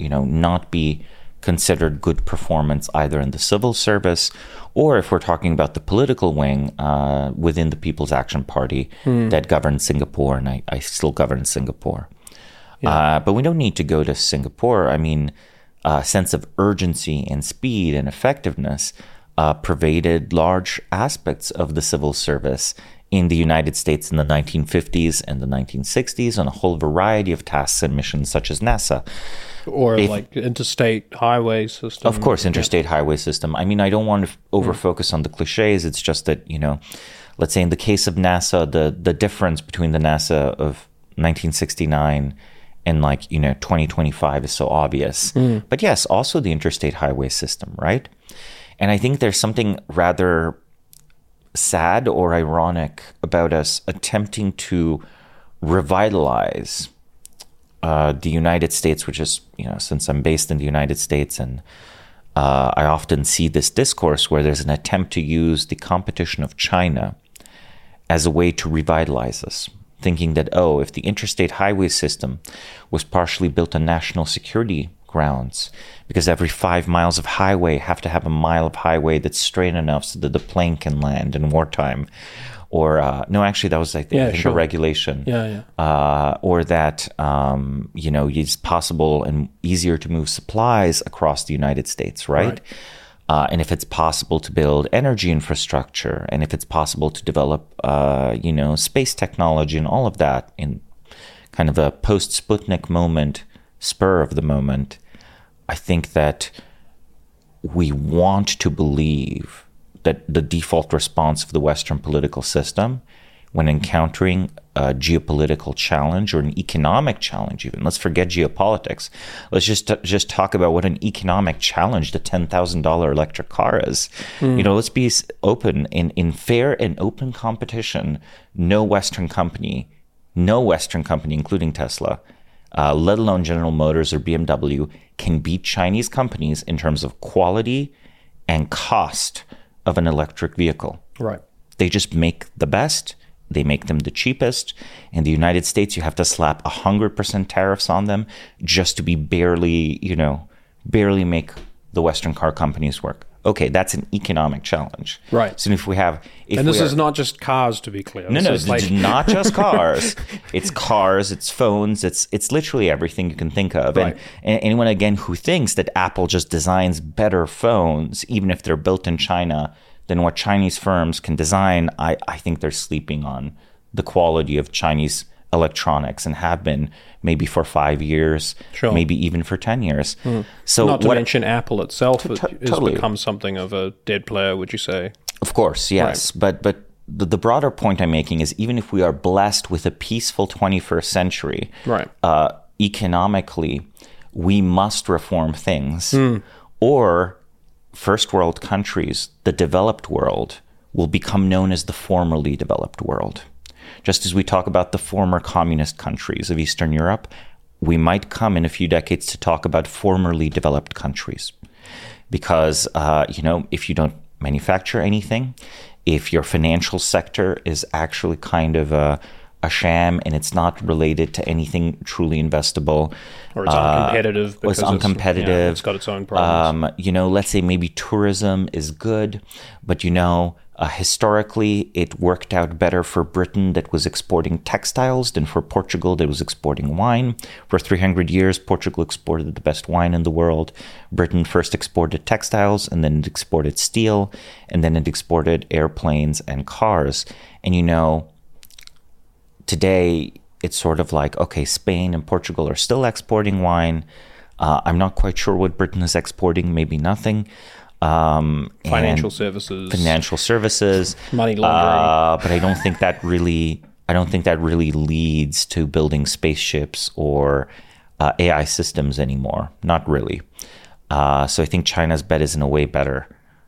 Speaker 1: be considered good performance either in the civil service, or if we're talking about the political wing within the People's Action Party that governed Singapore, and I still govern Singapore. But we don't need to go to Singapore. I mean, a sense of urgency and speed and effectiveness pervaded large aspects of the civil service in the United States in the 1950s and the 1960s on a whole variety of tasks and missions such as NASA.
Speaker 2: Or like interstate highway system.
Speaker 1: Of course, interstate highway system. I mean, I don't want to over-focus on the cliches. It's just that, let's say in the case of NASA, the difference between the NASA of 1969 and 2025 is so obvious. But yes, also the interstate highway system, right? And I think there's something rather sad or ironic about us attempting to revitalize the United States, which is, since I'm based in the United States, and I often see this discourse where there's an attempt to use the competition of China as a way to revitalize us, thinking that, if the interstate highway system was partially built on national security grounds, because every 5 miles of highway have to have a mile of highway that's straight enough so that the plane can land in wartime. Or, no, actually, that was, I think a regulation. Or that, it's possible and easier to move supplies across the United States, right? And if it's possible to build energy infrastructure, and if it's possible to develop, space technology and all of that in kind of a post-Sputnik moment, spur of the moment, I think that we want to believe that the default response of the Western political system when encountering a geopolitical challenge or an economic challenge, even, let's forget geopolitics. Let's just talk about what an economic challenge the $10,000 electric car is. Let's be open. In fair and open competition, no Western company, including Tesla, let alone General Motors or BMW, can beat Chinese companies in terms of quality and cost of an electric vehicle.
Speaker 2: Right.
Speaker 1: They just make the best. They make them the cheapest. In the United States, you have to slap 100% tariffs on them just to be barely make the Western car companies work. Okay, that's an economic challenge.
Speaker 2: Right.
Speaker 1: So if we have...
Speaker 2: is not just cars, to be clear.
Speaker 1: It's not just cars. It's cars, it's phones, it's literally everything you can think of.
Speaker 2: Right.
Speaker 1: And anyone, again, who thinks that Apple just designs better phones, even if they're built in China, than what Chinese firms can design, I think they're sleeping on the quality of Chinese electronics and have been maybe for 5 years, maybe even for 10 years. So
Speaker 2: not to mention Apple itself has
Speaker 1: totally
Speaker 2: become something of a dead player, would you say?
Speaker 1: Of course, yes. Right. But the broader point I'm making is even if we are blessed with a peaceful 21st century, economically, we must reform things or first world countries, the developed world, will become known as the formerly developed world. Just as we talk about the former communist countries of Eastern Europe, we might come in a few decades to talk about formerly developed countries. Because, if you don't manufacture anything, if your financial sector is actually kind of a sham and it's not related to anything truly investable.
Speaker 2: Or it's uncompetitive.
Speaker 1: Or it's uncompetitive.
Speaker 2: It's got its own problems.
Speaker 1: Let's say maybe tourism is good, but historically it worked out better for Britain that was exporting textiles than for Portugal that was exporting wine. For 300 years, Portugal exported the best wine in the world. Britain first exported textiles, and then it exported steel, and then it exported airplanes and cars. And today, it's sort of like, okay, Spain and Portugal are still exporting wine. I'm not quite sure what Britain is exporting, maybe nothing.
Speaker 2: Financial services,
Speaker 1: money laundering. But I don't think that really leads to building spaceships or AI systems anymore. Not really. So I think China's bet is in a way better.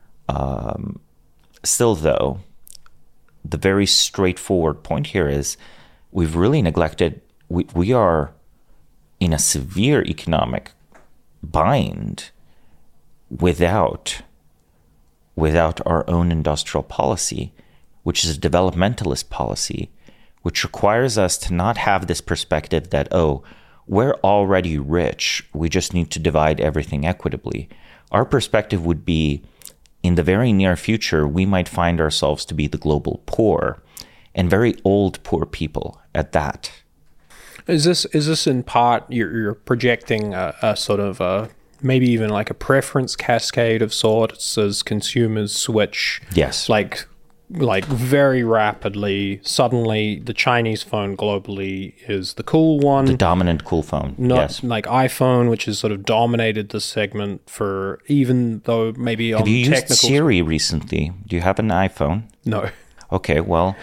Speaker 1: Still, though, the very straightforward point here is we've really neglected, we are in a severe economic bind without our own industrial policy, which is a developmentalist policy, which requires us to not have this perspective that, we're already rich, we just need to divide everything equitably. Our perspective would be, in the very near future, we might find ourselves to be the global poor, and very old poor people at that.
Speaker 2: Is this in part you're projecting a sort of maybe even like a preference cascade of sorts as consumers switch?
Speaker 1: Yes.
Speaker 2: Like very rapidly, suddenly the Chinese phone globally is the cool one.
Speaker 1: The dominant cool phone.
Speaker 2: Not
Speaker 1: yes.
Speaker 2: like iPhone, which has sort of dominated the segment for, even though maybe on
Speaker 1: Have you
Speaker 2: technical...
Speaker 1: used Siri recently? Do you have an iPhone?
Speaker 2: No.
Speaker 1: Okay, well,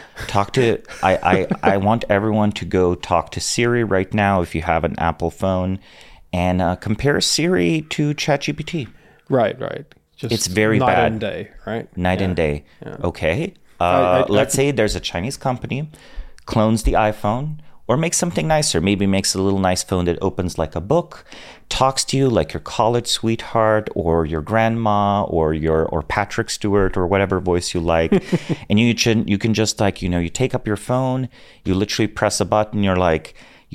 Speaker 1: I want everyone to go talk to Siri right now if you have an Apple phone, and compare Siri to ChatGPT.
Speaker 2: Right. Just
Speaker 1: it's very
Speaker 2: night
Speaker 1: bad.
Speaker 2: and day, right?
Speaker 1: Night and day.
Speaker 2: Yeah.
Speaker 1: Okay. Let's say there's a Chinese company, clones the iPhone, or makes something nicer. Maybe makes a little nice phone that opens like a book, talks to you like your college sweetheart, or your grandma, or Patrick Stewart, or whatever voice you like. And you can just like, you take up your phone, you literally press a button. You're like,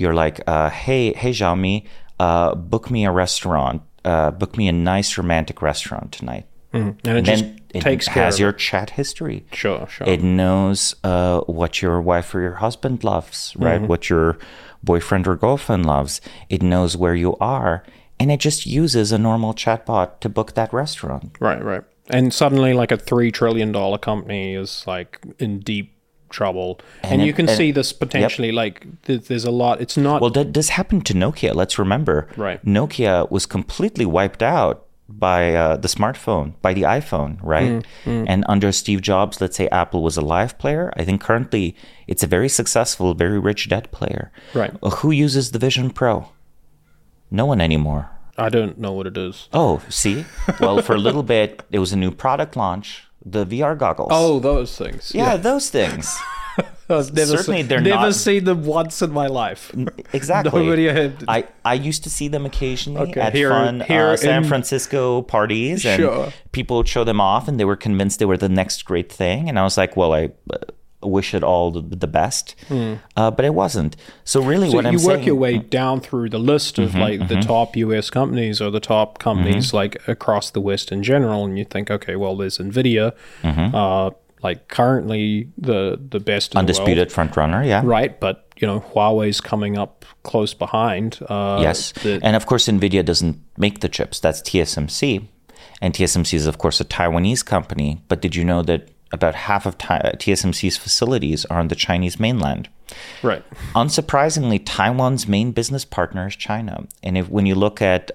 Speaker 1: hey Xiaomi, book me a restaurant. Book me a nice romantic restaurant tonight.
Speaker 2: Mm-hmm. And then it takes care
Speaker 1: has
Speaker 2: of
Speaker 1: your chat history.
Speaker 2: Sure.
Speaker 1: It knows what your wife or your husband loves, right?
Speaker 2: Mm-hmm.
Speaker 1: What your boyfriend or girlfriend loves. It knows where you are, and it just uses a normal chatbot to book that restaurant.
Speaker 2: Right. And suddenly, like a $3 trillion company is like in deep trouble, and you can see this potentially. Yep. Like there's a lot. It's not
Speaker 1: well. This happened to Nokia. Let's remember,
Speaker 2: right?
Speaker 1: Nokia was completely wiped out by the smartphone, by the iPhone, right? And under Steve Jobs, let's say Apple was a live player. I think currently it's a very successful, very rich dead player.
Speaker 2: Right.
Speaker 1: Who uses the Vision Pro? No one anymore.
Speaker 2: I don't know what it is.
Speaker 1: Oh, see? Well, for a little bit, it was a new product launch. The VR goggles.
Speaker 2: Oh, those things.
Speaker 1: Yeah, those things.
Speaker 2: They're never seen them once in my life.
Speaker 1: Exactly.
Speaker 2: Nobody had.
Speaker 1: I used to see them occasionally
Speaker 2: Okay,
Speaker 1: at
Speaker 2: here
Speaker 1: San
Speaker 2: in
Speaker 1: Francisco parties, and
Speaker 2: Sure.
Speaker 1: people would show them off, and they were convinced they were the next great thing. And I was like, well, I wish it all the best, but it wasn't. So really, what I'm saying,
Speaker 2: you work your way down through the list of the top US companies or the top companies like across the West in general, and you think, okay, well, there's Nvidia, like currently the best in
Speaker 1: undisputed
Speaker 2: the world.
Speaker 1: front runner, yeah,
Speaker 2: right. But Huawei's coming up close behind.
Speaker 1: Yes, and of course, Nvidia doesn't make the chips. That's TSMC, and TSMC is of course a Taiwanese company. But did you know that about half of TSMC's facilities are on the Chinese mainland?
Speaker 2: Right.
Speaker 1: Unsurprisingly, Taiwan's main business partner is China. And when you look at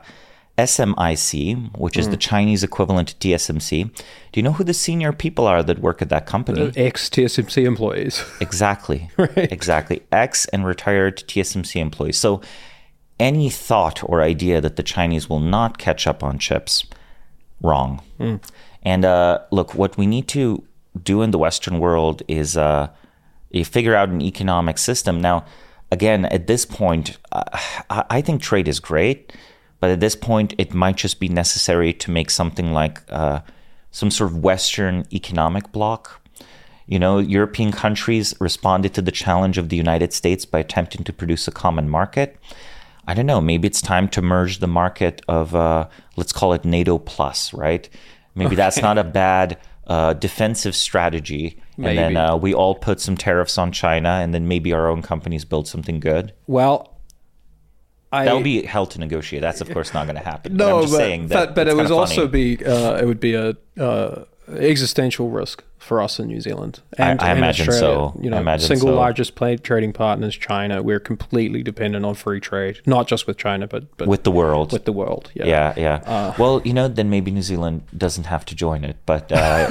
Speaker 1: SMIC, which is the Chinese equivalent to TSMC, do you know who the senior people are that work at that company?
Speaker 2: Ex-TSMC employees.
Speaker 1: Exactly.
Speaker 2: Right.
Speaker 1: Exactly. Ex and retired TSMC employees. So any thought or idea that the Chinese will not catch up on chips, wrong. And look, what we need to do in the Western world is figure out an economic system. Now, again, at this point, I think trade is great, but at this point, it might just be necessary to make something like some sort of Western economic bloc. European countries responded to the challenge of the United States by attempting to produce a common market. I don't know, maybe it's time to merge the market of, let's call it NATO plus, right? Maybe that's not a bad defensive strategy.
Speaker 2: Maybe.
Speaker 1: And then we all put some tariffs on China, and then maybe our own companies build something good.
Speaker 2: Well,
Speaker 1: that would be hell to negotiate. That's of course not going to happen.
Speaker 2: No,
Speaker 1: I'm just saying that.
Speaker 2: But it would also
Speaker 1: funny.
Speaker 2: it would be a existential risk for us in New Zealand and
Speaker 1: I
Speaker 2: in
Speaker 1: imagine
Speaker 2: Australia.
Speaker 1: so. I imagine
Speaker 2: single
Speaker 1: so.
Speaker 2: largest trading partner is China. We're completely dependent on free trade, not just with China, but
Speaker 1: with the world.
Speaker 2: With the world, yeah.
Speaker 1: Yeah. Well, then maybe New Zealand doesn't have to join it, but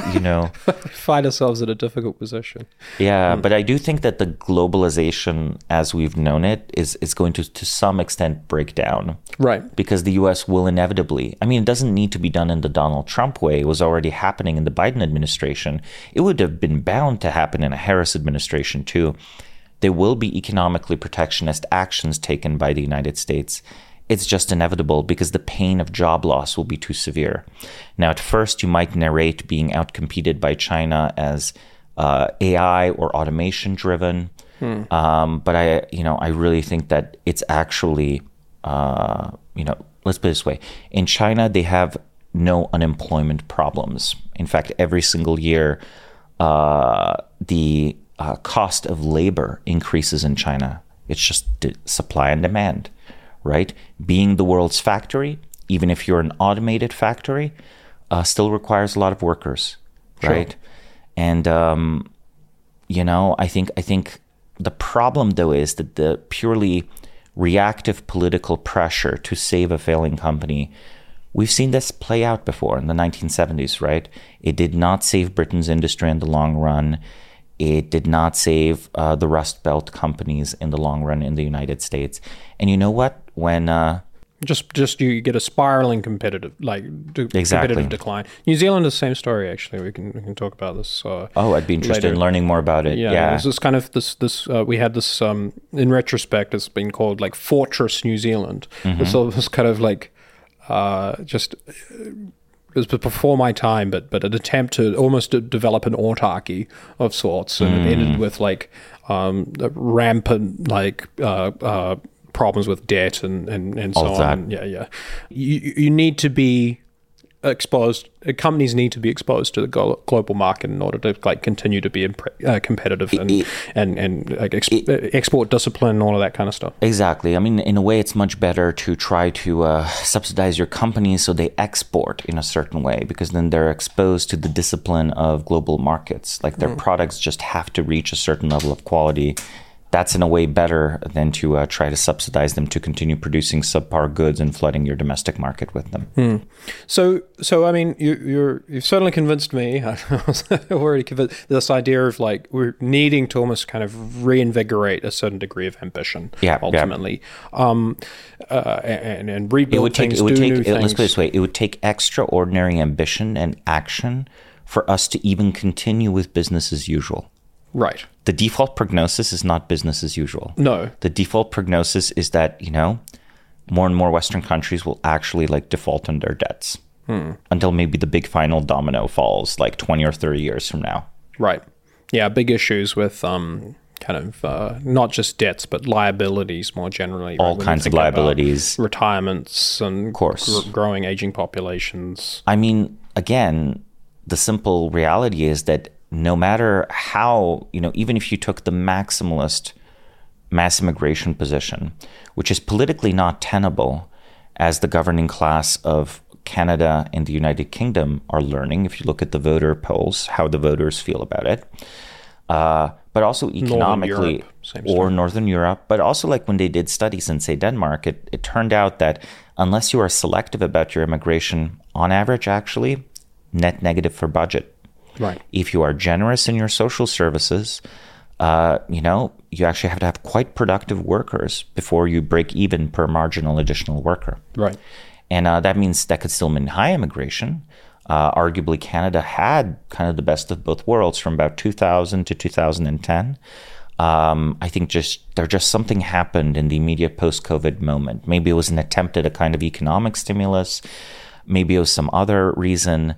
Speaker 2: find ourselves in a difficult position.
Speaker 1: Yeah, but I do think that the globalization as we've known it is going to some extent break down.
Speaker 2: Right.
Speaker 1: Because the US will inevitably, it doesn't need to be done in the Donald Trump way. It was already happening in the Biden administration. It would have been bound to happen in a Harris administration too. There will be economically protectionist actions taken by the United States. It's just inevitable because the pain of job loss will be too severe. Now, at first, you might narrate being outcompeted by China as AI or automation driven. But I really think that it's actually, let's put it this way. In China, they have no unemployment problems. In fact, every single year, the cost of labor increases in China It's just supply and demand, right? Being the world's factory, even if you're an automated factory, still requires a lot of workers, right?
Speaker 2: Sure.
Speaker 1: And I think the problem though is that the purely reactive political pressure to save a failing company, we've seen this play out before in the 1970s, right? It did not save Britain's industry in the long run. It did not save the Rust Belt companies in the long run in the United States. And you know what? When
Speaker 2: just you get a spiraling competitive competitive decline. New Zealand is the same story. Actually, we can talk about this.
Speaker 1: I'd be interested
Speaker 2: later.
Speaker 1: in learning more about it. Yeah.
Speaker 2: This is kind of this. We had this in retrospect. It's been called like Fortress New Zealand. So it was kind of like just. It was before my time, but an attempt to almost develop an autarky of sorts, and it ended with like rampant problems with debt and so on. Yeah. You need to be exposed. Companies need to be exposed to the global market in order to like continue to be competitive and export discipline and all of that kind of stuff.
Speaker 1: Exactly. I mean, in a way, it's much better to try to subsidize your companies so they export in a certain way, because then they're exposed to the discipline of global markets. Like their products just have to reach a certain level of quality. That's in a way better than to try to subsidize them to continue producing subpar goods and flooding your domestic market with them.
Speaker 2: So I mean, you've certainly convinced me. I was already convinced. This idea of like we're needing to almost kind of reinvigorate a certain degree of ambition. Ultimately, and rebuild things. Let's
Speaker 1: put it this way: it would take extraordinary ambition and action for us to even continue with business as usual.
Speaker 2: Right.
Speaker 1: The default prognosis is not business as usual.
Speaker 2: No.
Speaker 1: The default prognosis is that, more and more Western countries will actually like default on their debts until maybe the big final domino falls like 20 or 30 years from now.
Speaker 2: Right. Yeah, big issues with kind of not just debts, but liabilities more generally.
Speaker 1: All kinds of liabilities.
Speaker 2: Retirements and
Speaker 1: of course.
Speaker 2: Growing aging populations.
Speaker 1: I mean, again, the simple reality is that no matter how, even if you took the maximalist mass immigration position, which is politically not tenable, as the governing class of Canada and the United Kingdom are learning, if you look at the voter polls, how the voters feel about it, but also economically, Northern Europe, but also like when they did studies in, say, Denmark, it turned out that unless you are selective about your immigration, on average, actually, net negative for budget.
Speaker 2: Right.
Speaker 1: If you are generous in your social services, you actually have to have quite productive workers before you break even per marginal additional worker.
Speaker 2: Right.
Speaker 1: And that means that could still mean high immigration. Arguably, Canada had kind of the best of both worlds from about 2000 to 2010. I think just something happened in the immediate post-COVID moment. Maybe it was an attempt at a kind of economic stimulus. Maybe it was some other reason.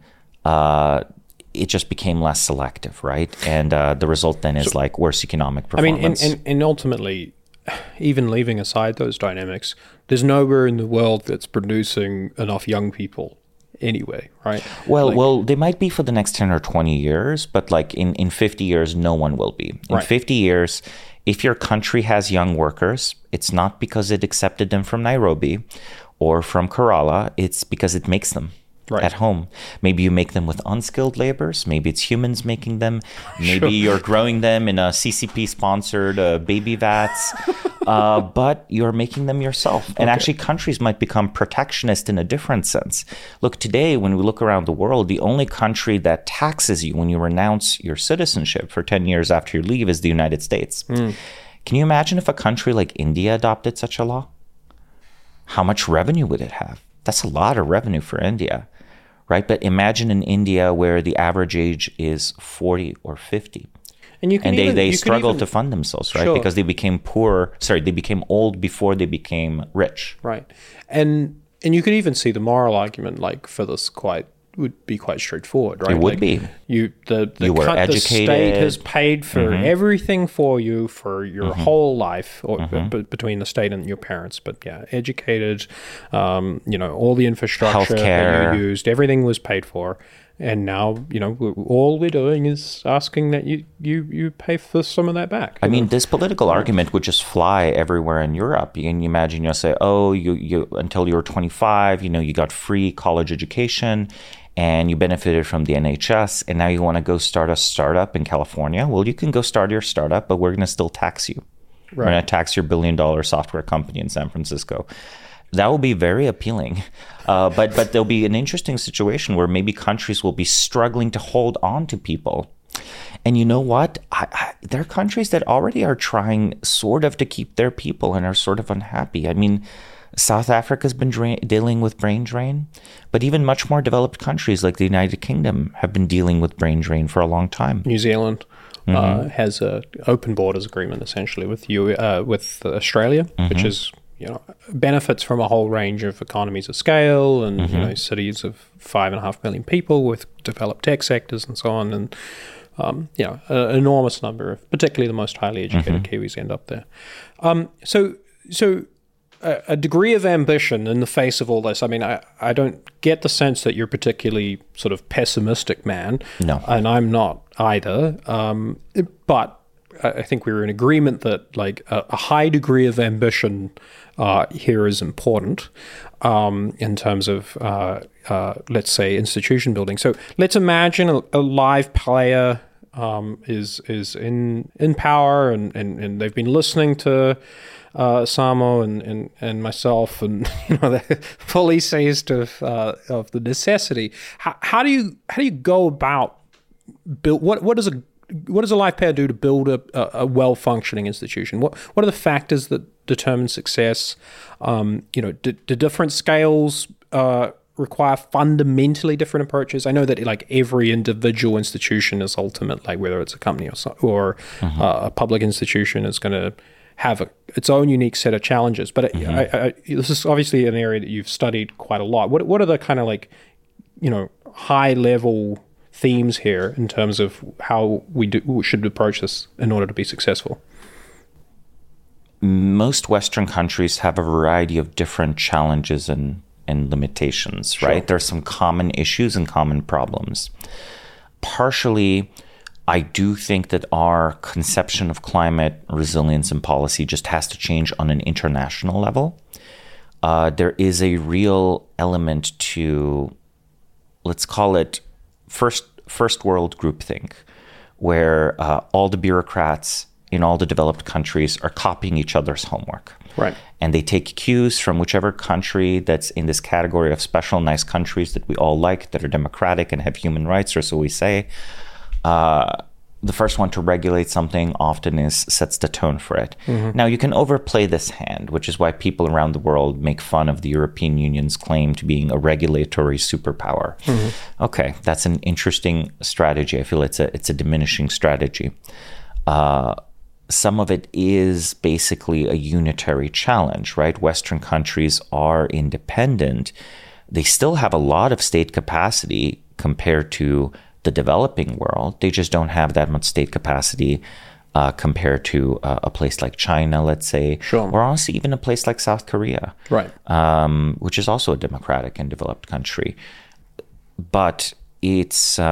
Speaker 1: It just became less selective, right? And the result then is like worse economic performance.
Speaker 2: I mean, and ultimately, even leaving aside those dynamics, there's nowhere in the world that's producing enough young people anyway, right?
Speaker 1: Well, they might be for the next 10 or 20 years, but like in 50 years, no one will be. In 50 years, if your country has young workers, it's not because it accepted them from Nairobi or from Kerala, it's because it makes them. At home. Maybe you make them with unskilled laborers. Maybe it's humans making them. Maybe you're growing them in a CCP-sponsored baby vats. But you're making them yourself. And actually, countries might become protectionist in a different sense. Look, today, when we look around the world, the only country that taxes you when you renounce your citizenship for 10 years after you leave is the United States. Can you imagine if a country like India adopted such a law? How much revenue would it have? That's a lot of revenue for India, right? But imagine in India where the average age is 40 or 50. And they struggle to fund themselves, right? Because they became they became old before they became rich.
Speaker 2: Right. And you could even see the moral argument like for this would be quite straightforward, right?
Speaker 1: It would be.
Speaker 2: You
Speaker 1: were educated.
Speaker 2: The state has paid for everything for you for your whole life, or between the state and your parents. But yeah, educated, all the infrastructure that you used, everything was paid for. And now, all we're doing is asking that you pay for some of that back.
Speaker 1: I mean, this political argument would just fly everywhere in Europe. You can imagine, say, oh, you until you were 25, you got free college education and you benefited from the NHS, and now you want to go start a startup in California. Well, you can go start your startup, but we're going to still tax you. Right. We're going to tax your $1 billion software company in San Francisco. That will be very appealing. But there'll be an interesting situation where maybe countries will be struggling to hold on to people. And you know what? There are countries that already are trying sort of to keep their people and are sort of unhappy. I mean, South Africa's been dealing with brain drain, but even much more developed countries like the United Kingdom have been dealing with brain drain for a long time.
Speaker 2: New Zealand has an open borders agreement essentially with Australia, which is benefits from a whole range of economies of scale and cities of 5.5 million people with developed tech sectors and so on, and an enormous number of particularly the most highly educated Kiwis end up there. So a degree of ambition in the face of all this. I mean, I don't get the sense that you're particularly sort of pessimistic man.
Speaker 1: No,
Speaker 2: and I'm not either. But I think we're in agreement that like a high degree of ambition here is important in terms of, let's say, institution building. So let's imagine a live player is in power and they've been listening to Samo and myself and the fully seized of the necessity. How do you go about build what does a live player do to build a well-functioning institution? What are the factors that determine success? Do different scales require fundamentally different approaches? I know that like every individual institution is ultimate, like whether it's a company or a public institution is going to have its own unique set of challenges. But this is obviously an area that you've studied quite a lot. What are the kind of like high level themes here in terms of how we should approach this in order to be successful?
Speaker 1: Most Western countries have a variety of different challenges and limitations, right? Sure. There are some common issues and common problems. Partially, I do think that our conception of climate resilience and policy just has to change on an international level. There is a real element to, let's call it, first world groupthink, where all the bureaucrats in all the developed countries are copying each other's homework.
Speaker 2: Right.
Speaker 1: And they take cues from whichever country that's in this category of special, nice countries that we all like, that are democratic and have human rights, or so we say. The first one to regulate something often sets the tone for it. Now, you can overplay this hand, which is why people around the world make fun of the European Union's claim to being a regulatory superpower. Okay, that's an interesting strategy. I feel it's a diminishing strategy. Some of it is basically a unitary challenge, right? Western countries are independent. They still have a lot of state capacity compared to the developing world. They just don't have that much state capacity compared to a place like China, let's say,
Speaker 2: sure,
Speaker 1: or honestly even a place like South Korea,
Speaker 2: right?
Speaker 1: Which is also a democratic and developed country. But it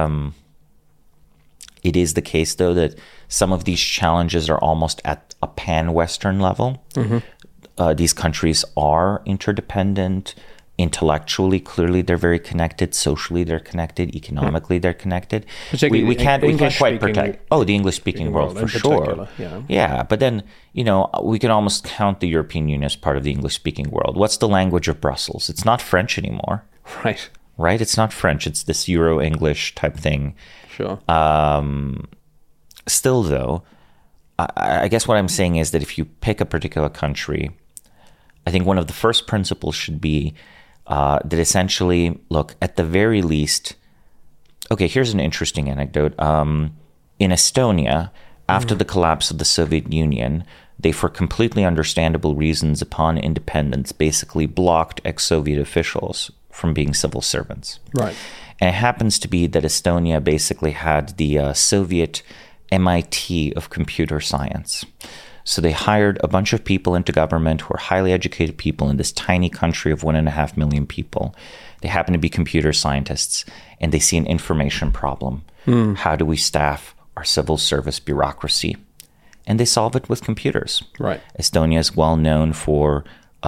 Speaker 1: is the case, though, that some of these challenges are almost at a pan-Western level. These countries are interdependent. Intellectually, clearly, they're very connected. Socially, they're connected. Economically, they're connected. We can't quite protect. The English-speaking world for sure. Yeah, but then we can almost count the European Union as part of the English-speaking world. What's the language of Brussels? It's not French anymore. Right. It's not French. It's this Euro-English type thing.
Speaker 2: Sure.
Speaker 1: Still, though, I guess what I'm saying is that if you pick a particular country, I think one of the first principles should be that essentially, look, at the very least, okay, here's an interesting anecdote. In Estonia, after the collapse of the Soviet Union, they, for completely understandable reasons upon independence, basically blocked ex-Soviet officials from being civil servants.
Speaker 2: Right.
Speaker 1: And it happens to be that Estonia basically had the Soviet MIT of computer science. So they hired a bunch of people into government who are highly educated people in this tiny country of 1.5 million people. They happen to be computer scientists, and they see an information problem. How do we staff our civil service bureaucracy? And they solve it with computers.
Speaker 2: Right.
Speaker 1: Estonia is well known for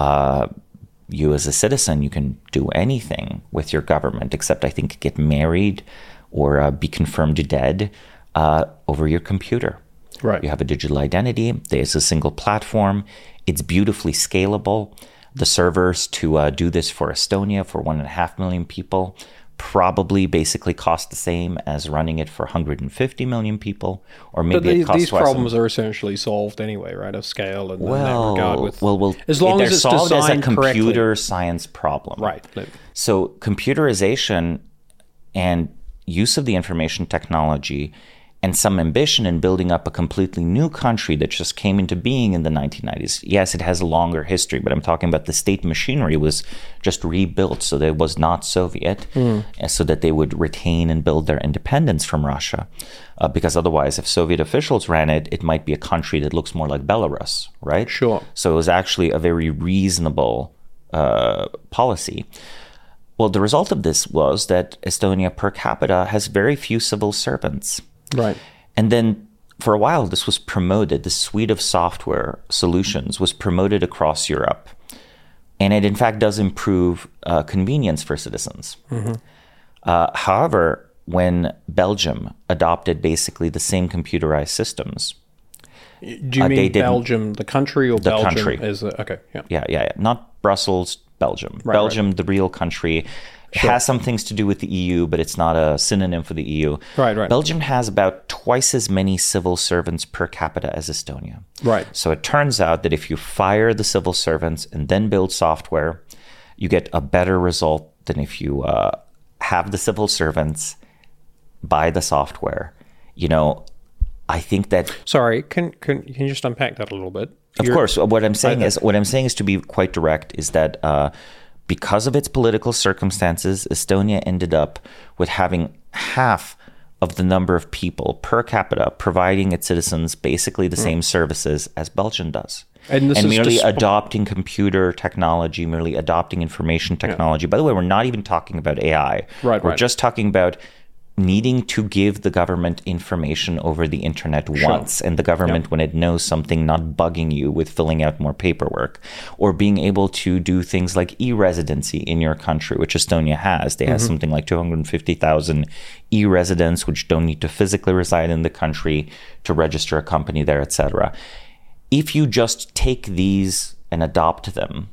Speaker 1: you as a citizen. You can do anything with your government, except I think get married or be confirmed dead over your computer.
Speaker 2: Right.
Speaker 1: You have a digital identity. There's a single platform. It's beautifully scalable. The servers to do this for Estonia, for 1.5 million people, probably basically cost the same as running it for 150 million people, or maybe it costs
Speaker 2: these
Speaker 1: twice.
Speaker 2: problems are essentially solved anyway, right? Of scale and in that regard.
Speaker 1: As
Speaker 2: long
Speaker 1: they're
Speaker 2: as it's
Speaker 1: solved as a
Speaker 2: designed
Speaker 1: computer
Speaker 2: correctly.
Speaker 1: science problem.
Speaker 2: Right.
Speaker 1: So computerization and use of the information technology and some ambition in building up a completely new country that just came into being in the 1990s. Yes, it has a longer history, but I'm talking about the state machinery was just rebuilt so that it was not Soviet, so that they would retain and build their independence from Russia. Because otherwise, if Soviet officials ran it, it might be a country that looks more like Belarus, right?
Speaker 2: Sure.
Speaker 1: So it was actually a very reasonable policy. Well, the result of this was that Estonia per capita has very few civil servants.
Speaker 2: Right.
Speaker 1: And then for a while, this was promoted, this suite of software solutions was promoted across Europe. And it, in fact, does improve convenience for citizens. However, when Belgium adopted basically the same computerized systems.
Speaker 2: Do you mean Belgium, the country, or
Speaker 1: the
Speaker 2: Belgium
Speaker 1: country.
Speaker 2: is okay? Yeah.
Speaker 1: Yeah. Not Brussels, Belgium.
Speaker 2: Right,
Speaker 1: Belgium, the real country. It has some things to do with the EU, but it's not a synonym for the EU.
Speaker 2: Right.
Speaker 1: Belgium has about twice as many civil servants per capita as Estonia.
Speaker 2: Right.
Speaker 1: So it turns out that if you fire the civil servants and then build software, you get a better result than if you have the civil servants buy the software. I think that.
Speaker 2: Sorry, can you just unpack that a little bit?
Speaker 1: Of course. What I'm saying is to be quite direct is that because of its political circumstances, Estonia ended up with having half of the number of people per capita providing its citizens basically the same services as Belgium does. And merely adopting computer technology, merely adopting information technology. By the way, we're not even talking about AI. We're just talking about needing to give the government information over the internet once, and the government, when it knows something, not bugging you with filling out more paperwork, or being able to do things like e-residency in your country, which Estonia has. They have something like 250,000 e-residents, which don't need to physically reside in the country to register a company there, etc. If you just take these and adopt them,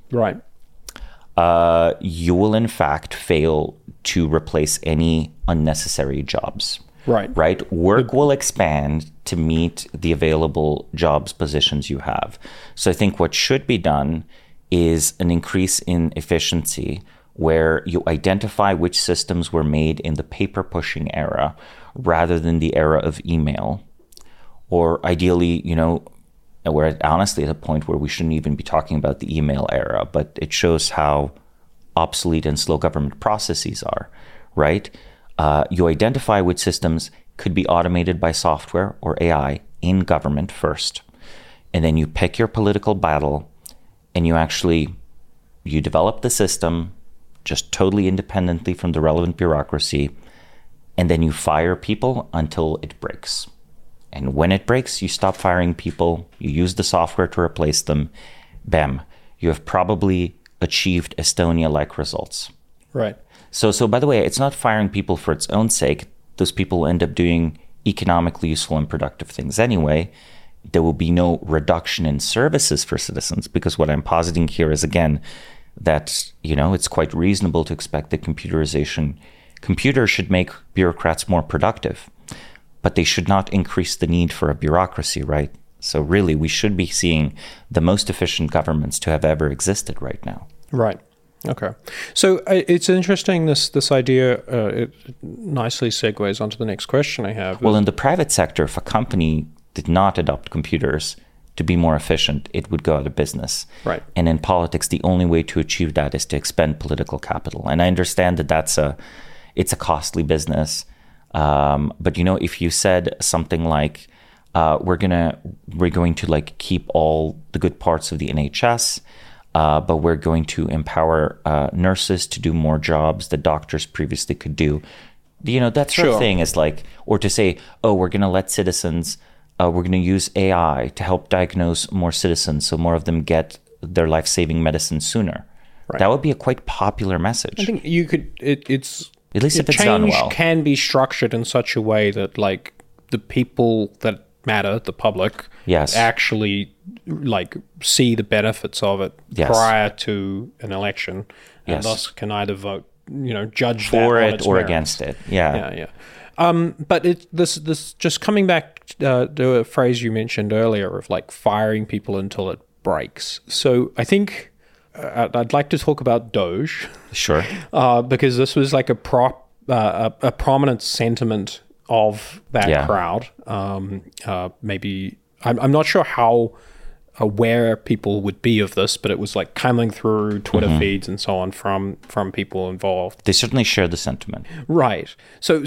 Speaker 1: you will in fact fail to replace any unnecessary jobs. Right? Work will expand to meet the available jobs positions you have. So I think what should be done is an increase in efficiency where you identify which systems were made in the paper pushing era rather than the era of email. Or ideally, we're honestly at a point where we shouldn't even be talking about the email era, but it shows how obsolete and slow government processes are, right? You identify which systems could be automated by software or AI in government first. And then you pick your political battle and you develop the system just totally independently from the relevant bureaucracy. And then you fire people until it breaks. And when it breaks, you stop firing people. You use the software to replace them. Bam. You have probably achieved Estonia-like results.
Speaker 2: Right.
Speaker 1: So by the way, it's not firing people for its own sake. Those people will end up doing economically useful and productive things anyway. There will be no reduction in services for citizens, because what I'm positing here is, again, that, it's quite reasonable to expect that computers should make bureaucrats more productive, but they should not increase the need for a bureaucracy, right? So really, we should be seeing the most efficient governments to have ever existed right now.
Speaker 2: Right. Okay. So it's interesting, this idea, it nicely segues onto the next question I have.
Speaker 1: Well, in the private sector, if a company did not adopt computers to be more efficient, it would go out of business.
Speaker 2: Right.
Speaker 1: And in politics, the only way to achieve that is to expend political capital. And I understand that it's a costly business. But, if you said something like, we're going to like keep all the good parts of the NHS, but we're going to empower nurses to do more jobs that doctors previously could do. You know, that sort of thing is like, or to say, oh, we're going to let citizens, we're going to use AI to help diagnose more citizens so more of them get their life-saving medicine sooner. Right. That would be a quite popular message.
Speaker 2: I think you could, it's...
Speaker 1: At least if it's done well.
Speaker 2: Change can be structured in such a way that like the people that matter, the public, actually like see the benefits of it prior to an election, and thus can either vote, judge
Speaker 1: for
Speaker 2: that
Speaker 1: it or
Speaker 2: merits.
Speaker 1: Against it. Yeah.
Speaker 2: But this just coming back to a phrase you mentioned earlier of like firing people until it breaks. So I think I'd like to talk about Doge.
Speaker 1: Sure.
Speaker 2: Because this was like a prominent sentiment of that crowd. Maybe I'm not sure how aware people would be of this, but it was like coming through Twitter feeds and so on from people involved.
Speaker 1: They certainly share the sentiment.
Speaker 2: Right. So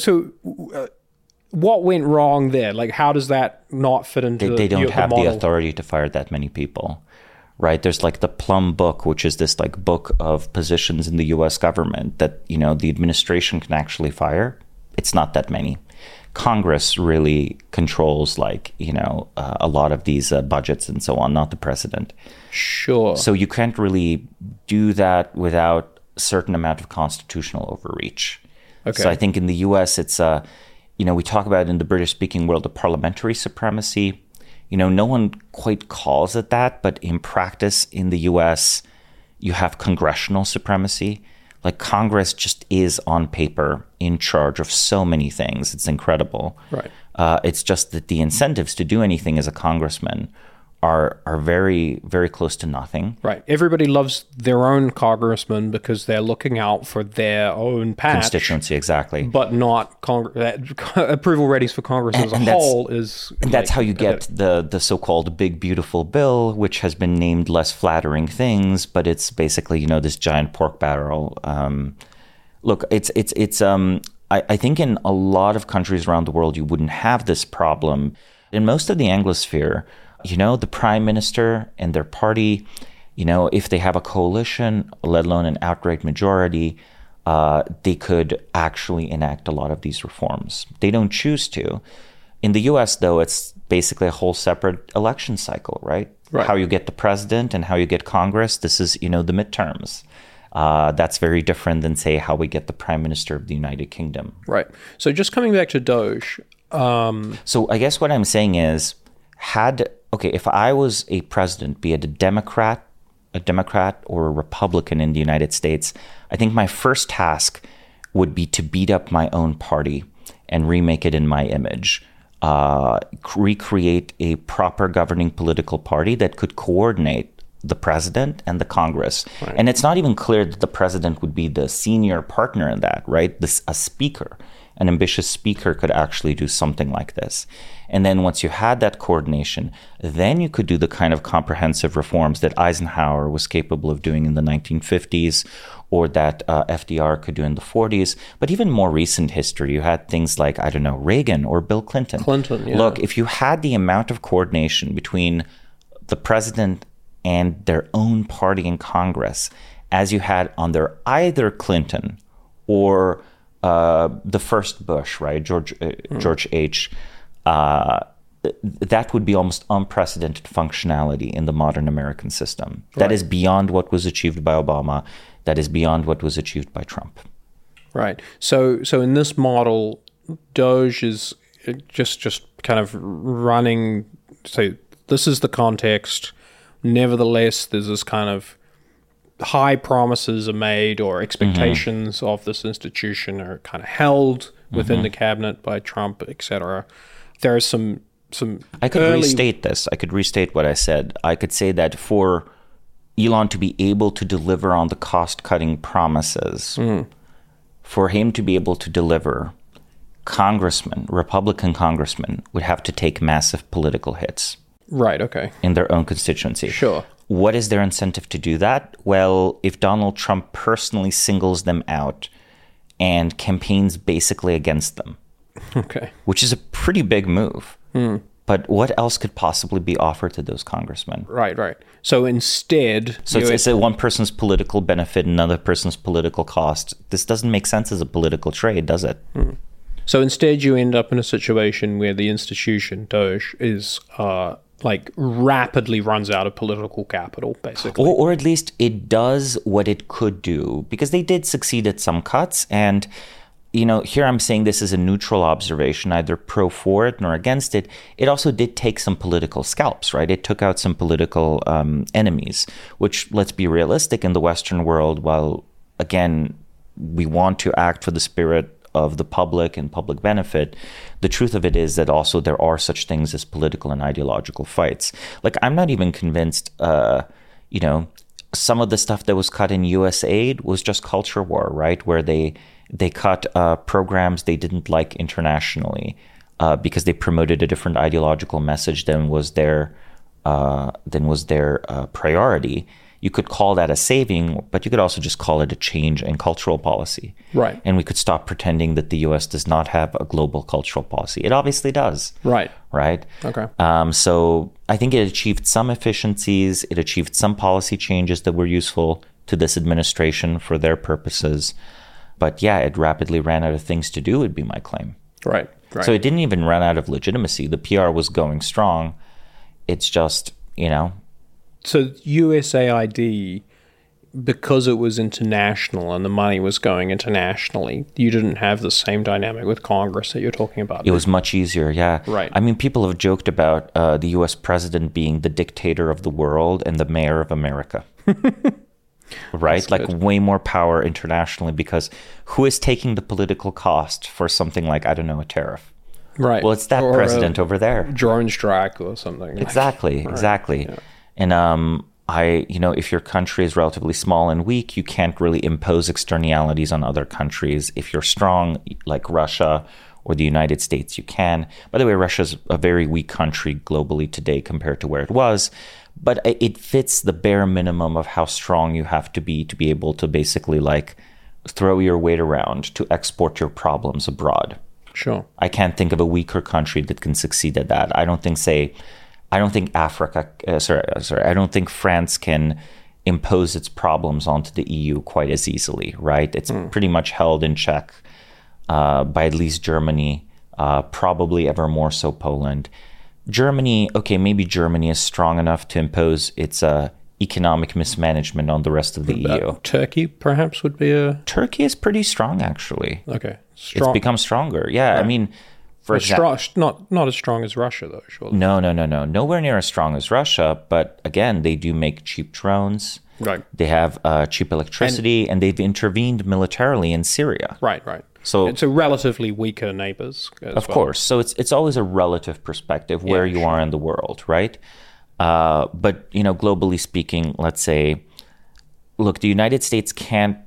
Speaker 2: what went wrong there? Like, how does that not fit into
Speaker 1: They don't have
Speaker 2: the
Speaker 1: the authority to fire that many people. Right. There's like the Plum Book, which is this like book of positions in the U.S. government that, the administration can actually fire. It's not that many. Congress really controls like, a lot of these budgets and so on, not the president.
Speaker 2: Sure.
Speaker 1: So you can't really do that without a certain amount of constitutional overreach. Okay. So I think in the U.S. it's, we talk about in the British speaking world, the parliamentary supremacy. No one quite calls it that, but in practice in the US, you have congressional supremacy. Like Congress just is on paper in charge of so many things. It's incredible.
Speaker 2: Right.
Speaker 1: It's just that the incentives to do anything as a congressman are very, very close to nothing.
Speaker 2: Right. Everybody loves their own congressman because they're looking out for their own patch.
Speaker 1: Constituency, exactly.
Speaker 2: But not approval ratings for Congress as a whole is...
Speaker 1: And that's how you get the so-called big, beautiful bill, which has been named less flattering things, but it's basically, this giant pork barrel. Look, I think in a lot of countries around the world, you wouldn't have this problem. In most of the Anglosphere, the prime minister and their party, if they have a coalition, let alone an outright majority, they could actually enact a lot of these reforms. They don't choose to. In the US, though, it's basically a whole separate election cycle, right? How you get the president and how you get Congress, this is, the midterms. That's very different than, say, how we get the prime minister of the United Kingdom. Right.
Speaker 2: So just coming back to Doge.
Speaker 1: So I guess what I'm saying is, if I was a president, be it a Democrat or a Republican in the United States, I think my first task would be to beat up my own party and remake it in my image, recreate a proper governing political party that could coordinate the president and the Congress. Right. And it's not even clear that the president would be the senior partner in that, right? A speaker, an ambitious speaker could actually do something like this. And then once you had that coordination, then you could do the kind of comprehensive reforms that Eisenhower was capable of doing in the 1950s or that FDR could do in the 40s. But even more recent history, you had things like, Reagan or Bill Clinton.
Speaker 2: Yeah.
Speaker 1: Look, if you had the amount of coordination between the president and their own party in Congress as you had under either Clinton or the first Bush, right, George H., that would be almost unprecedented functionality in the modern American system. Right. That is beyond what was achieved by Obama. That is beyond what was achieved by Trump.
Speaker 2: Right. So in this model, Doge is just kind of running. So this is the context. Nevertheless, there's this kind of high promises are made or expectations of this institution are kind of held within the cabinet by Trump, etc. There are some
Speaker 1: I could restate this. I could restate what I said. I could say that for Elon to be able to deliver on the cost-cutting promises, for him to be able to deliver, Republican congressmen would have to take massive political hits.
Speaker 2: Right, okay.
Speaker 1: In their own constituency.
Speaker 2: Sure.
Speaker 1: What is their incentive to do that? Well, if Donald Trump personally singles them out and campaigns basically against them,
Speaker 2: okay,
Speaker 1: which is a pretty big move. But what else could possibly be offered to those congressmen?
Speaker 2: Right. So instead...
Speaker 1: So it's a one person's political benefit, another person's political cost. This doesn't make sense as a political trade, does it?
Speaker 2: So instead you end up in a situation where the institution, Doge, is... rapidly runs out of political capital, basically.
Speaker 1: Or at least it does what it could do, because they did succeed at some cuts. And, here I'm saying this is a neutral observation, neither pro for it nor against it. It also did take some political scalps, right? It took out some political enemies, which, let's be realistic, in the Western world, while, again, we want to act for the spirit of the public and public benefit, the truth of it is that also there are such things as political and ideological fights. Like, I'm not even convinced, some of the stuff that was cut in US aid was just culture war, right? Where they cut programs they didn't like internationally because they promoted a different ideological message than was their priority. You could call that a saving, but you could also just call it a change in cultural policy.
Speaker 2: Right.
Speaker 1: And we could stop pretending that the U.S. does not have a global cultural policy. It obviously does.
Speaker 2: Right.
Speaker 1: Okay. So I think it achieved some efficiencies. It achieved some policy changes that were useful to this administration for their purposes. But yeah, it rapidly ran out of things to do, would be my claim.
Speaker 2: Right.
Speaker 1: So it didn't even run out of legitimacy. The PR was going strong. It's just,
Speaker 2: So USAID, because it was international and the money was going internationally, you didn't have the same dynamic with Congress that you're talking about.
Speaker 1: It was much easier, yeah.
Speaker 2: Right.
Speaker 1: I mean, people have joked about the U.S. president being the dictator of the world and the mayor of America. Right?
Speaker 2: That's
Speaker 1: like
Speaker 2: good.
Speaker 1: Way more power internationally, because who is taking the political cost for something like, I don't know, a tariff?
Speaker 2: Right.
Speaker 1: Well, it's that
Speaker 2: Or
Speaker 1: president over there.
Speaker 2: Drone strike or something.
Speaker 1: Exactly.
Speaker 2: Yeah.
Speaker 1: And if your country is relatively small and weak, you can't really impose externalities on other countries. If you're strong, like Russia or the United States, you can. By the way, Russia's a very weak country globally today compared to where it was, but it fits the bare minimum of how strong you have to be able to basically throw your weight around to export your problems abroad.
Speaker 2: Sure.
Speaker 1: I can't think of a weaker country that can succeed at that. I don't think I don't think France can impose its problems onto the EU quite as easily, right? It's pretty much held in check by at least Germany, probably ever more so Poland. Germany, okay, maybe Germany is strong enough to impose its economic mismanagement on the rest of the EU.
Speaker 2: Turkey, perhaps, would be a...
Speaker 1: Turkey is pretty strong, actually.
Speaker 2: Okay.
Speaker 1: It's become stronger. Yeah, right. I mean... For example,
Speaker 2: not as strong as Russia, though, surely.
Speaker 1: No. Nowhere near as strong as Russia. But again, they do make cheap drones.
Speaker 2: Right.
Speaker 1: They have cheap electricity, and they've intervened militarily in Syria.
Speaker 2: Right. So it's a relatively weaker neighbors.
Speaker 1: Of course. So it's always a relative perspective where you are in the world, right? But globally speaking, let's say, look, the United States can't.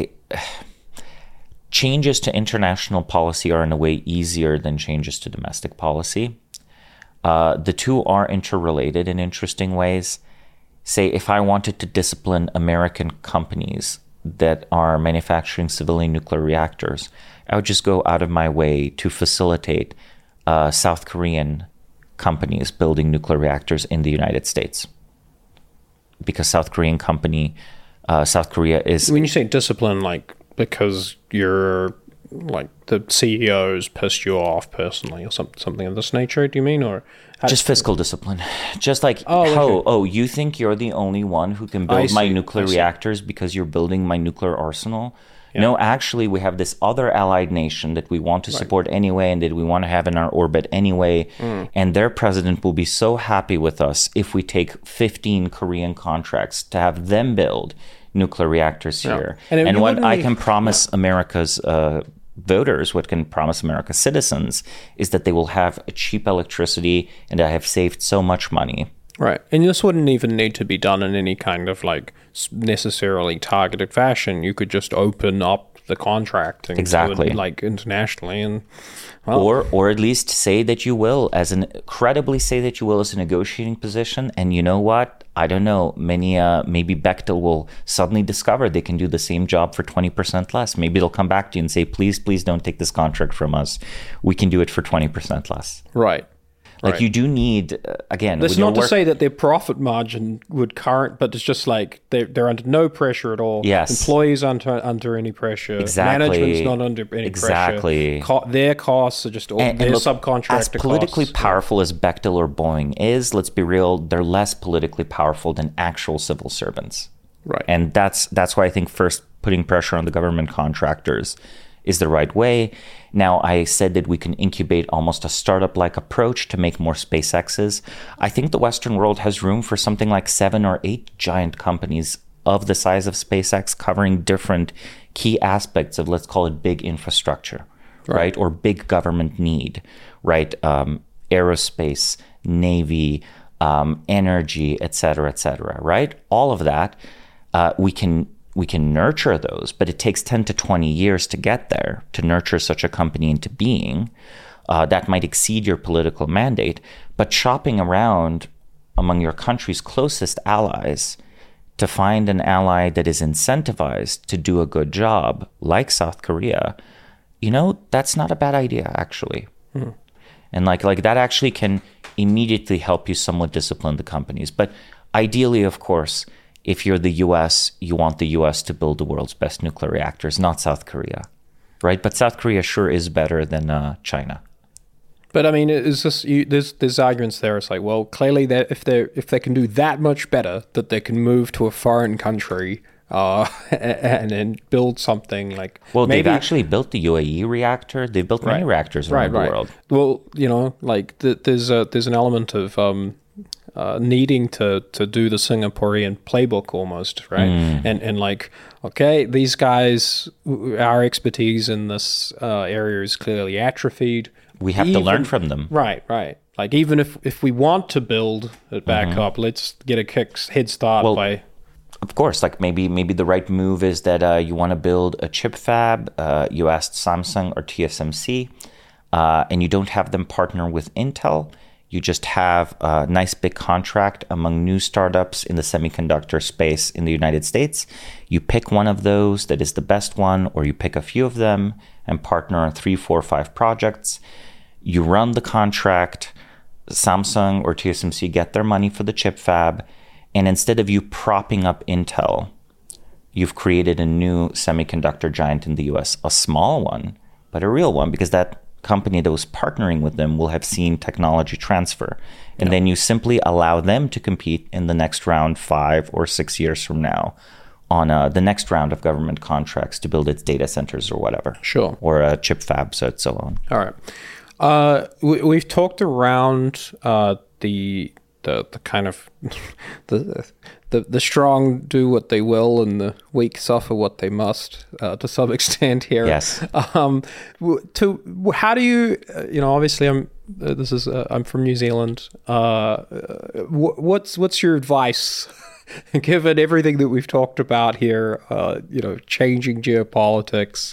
Speaker 1: Changes to international policy are in a way easier than changes to domestic policy. The two are interrelated in interesting ways. Say, if I wanted to discipline American companies that are manufacturing civilian nuclear reactors, I would just go out of my way to facilitate South Korean companies building nuclear reactors in the United States. Because South Korea is...
Speaker 2: When you say discipline, because you're the CEOs pissed you off personally or something of this nature, do you mean? Or
Speaker 1: just fiscal discipline. Just you think you're the only one who can build my nuclear reactors because you're building my nuclear arsenal? Yeah. No, actually, we have this other allied nation that we want to support anyway and that we want to have in our orbit anyway. And their president will be so happy with us if we take 15 Korean contracts to have them build nuclear reactors here. And what I can promise America's voters, what can promise America's citizens, is that they will have a cheap electricity and I have saved so much money.
Speaker 2: Right. And this wouldn't even need to be done in any kind of necessarily targeted fashion. You could just open up the contract and
Speaker 1: exactly
Speaker 2: do it, internationally and
Speaker 1: or at least say that you will as a negotiating position. And you know what? I don't know. Maybe Bechtel will suddenly discover they can do the same job for 20% less. Maybe they'll come back to you and say, please don't take this contract from us. We can do it for 20% less.
Speaker 2: Right.
Speaker 1: Like
Speaker 2: Right.
Speaker 1: you do need, again,
Speaker 2: That's
Speaker 1: when you're
Speaker 2: not to say that their profit margin would current, but it's just like they're under no pressure at all.
Speaker 1: Yes.
Speaker 2: Employees under any pressure.
Speaker 1: Exactly.
Speaker 2: Management's not under any
Speaker 1: Exactly.
Speaker 2: pressure. Their costs are just all their
Speaker 1: look,
Speaker 2: subcontractor
Speaker 1: as politically
Speaker 2: costs.
Speaker 1: powerful as Bechtel or Boeing is, let's be real, they're less politically powerful than actual civil servants.
Speaker 2: Right.
Speaker 1: And that's why I think first putting pressure on the government contractors is the right way. Now, I said that we can incubate almost a startup-like approach to make more SpaceXs. I think the Western world has room for something like 7 or 8 giant companies of the size of SpaceX covering different key aspects of, let's call it, big infrastructure, right? Or big government need, right? Aerospace, Navy, energy, et cetera, right? All of that, we can nurture those, but it takes 10 to 20 years to get there, to nurture such a company into being. That might exceed your political mandate, but shopping around among your country's closest allies to find an ally that is incentivized to do a good job, like South Korea, that's not a bad idea, actually. And like that actually can immediately help you somewhat discipline the companies. But ideally, of course, if you're the U.S., you want the U.S. to build the world's best nuclear reactors, not South Korea, right? But South Korea sure is better than China.
Speaker 2: But I mean, is this there's arguments there? It's like, well, clearly that if they can do that much better, that they can move to a foreign country and then build something like.
Speaker 1: Well,
Speaker 2: maybe,
Speaker 1: they've actually built the UAE reactor. They've built many reactors around the world.
Speaker 2: Well, there's an element of needing to do the Singaporean playbook almost, right? And like, okay, these guys, our expertise in this area is clearly atrophied.
Speaker 1: We have to learn from them.
Speaker 2: Right. Like even if we want to build it back up, let's get a head start by.
Speaker 1: Of course, like maybe the right move is that you want to build a chip fab. You asked Samsung or TSMC, and you don't have them partner with Intel. You just have a nice big contract among new startups in the semiconductor space in the United States. You pick one of those that is the best one, or you pick a few of them and partner on 3, 4, 5 projects. You run the contract. Samsung or TSMC get their money for the chip fab. And instead of you propping up Intel, you've created a new semiconductor giant in the US, a small one, but a real one, because that company that was partnering with them will have seen technology transfer. And then you simply allow them to compete in the next round 5 or 6 years from now on the next round of government contracts to build its data centers or whatever.
Speaker 2: Sure.
Speaker 1: Or chip fabs and so on.
Speaker 2: All right. We've talked around the kind of the strong do what they will and the weak suffer what they must to some extent here.
Speaker 1: Yes.
Speaker 2: How do you obviously I'm from New Zealand. What's your advice given everything that we've talked about here? Changing geopolitics.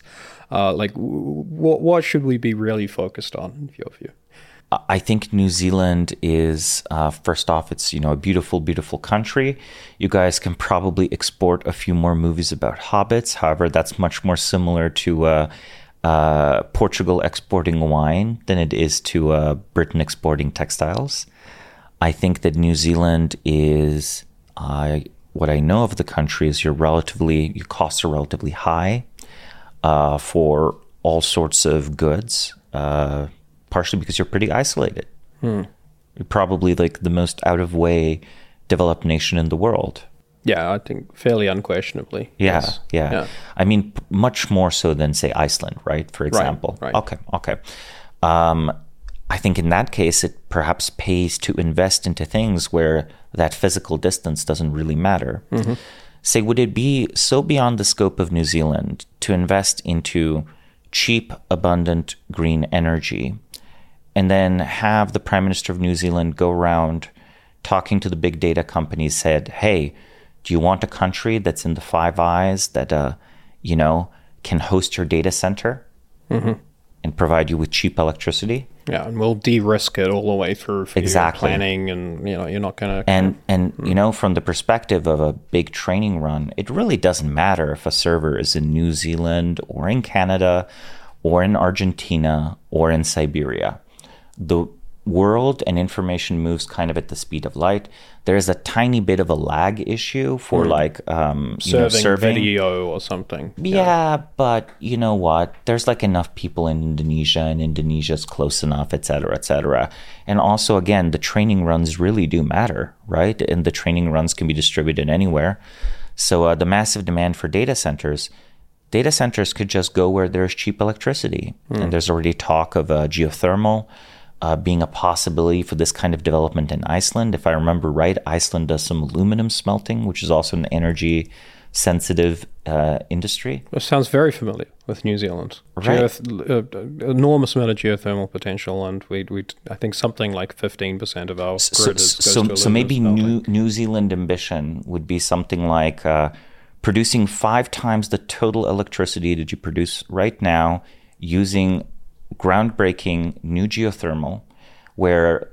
Speaker 2: What should we be really focused on in your view?
Speaker 1: I think New Zealand is, first off, it's, a beautiful, beautiful country. You guys can probably export a few more movies about hobbits. However, that's much more similar to Portugal exporting wine than it is to Britain exporting textiles. I think that New Zealand is, what I know of the country is your costs are relatively high for all sorts of goods. Partially because you're pretty isolated. You're probably like the most out-of-way developed nation in the world.
Speaker 2: Yeah, I think fairly unquestionably.
Speaker 1: Yeah. I mean, much more so than, say, Iceland, right? For example.
Speaker 2: Right.
Speaker 1: Okay. I think in that case, it perhaps pays to invest into things where that physical distance doesn't really matter. Say, would it be so beyond the scope of New Zealand to invest into cheap, abundant green energy and then have the Prime Minister of New Zealand go around talking to the big data companies, said, hey, do you want a country that's in the Five Eyes that, can host your data center and provide you with cheap electricity?
Speaker 2: Yeah, and we'll de-risk it all the way through for your planning, and you're not going to.
Speaker 1: And from the perspective of a big training run, it really doesn't matter if a server is in New Zealand or in Canada or in Argentina or in Siberia. The world and information moves kind of at the speed of light. There is a tiny bit of a lag issue for
Speaker 2: serving video or something.
Speaker 1: Yeah, but you know what? There's like enough people in Indonesia, and Indonesia's close enough, et cetera, et cetera. And also, again, the training runs really do matter, right? And the training runs can be distributed anywhere. So the massive demand for data centers could just go where there's cheap electricity. And there's already talk of geothermal being a possibility for this kind of development in Iceland. If I remember right, Iceland does some aluminum smelting, which is also an energy sensitive industry.
Speaker 2: It sounds very familiar with New Zealand.
Speaker 1: Right.
Speaker 2: Enormous amount of geothermal potential, and I think something like 15% of our grid goes to aluminum
Speaker 1: so maybe
Speaker 2: smelting.
Speaker 1: New Zealand ambition would be something like producing 5 times the total electricity that you produce right now using groundbreaking new geothermal, where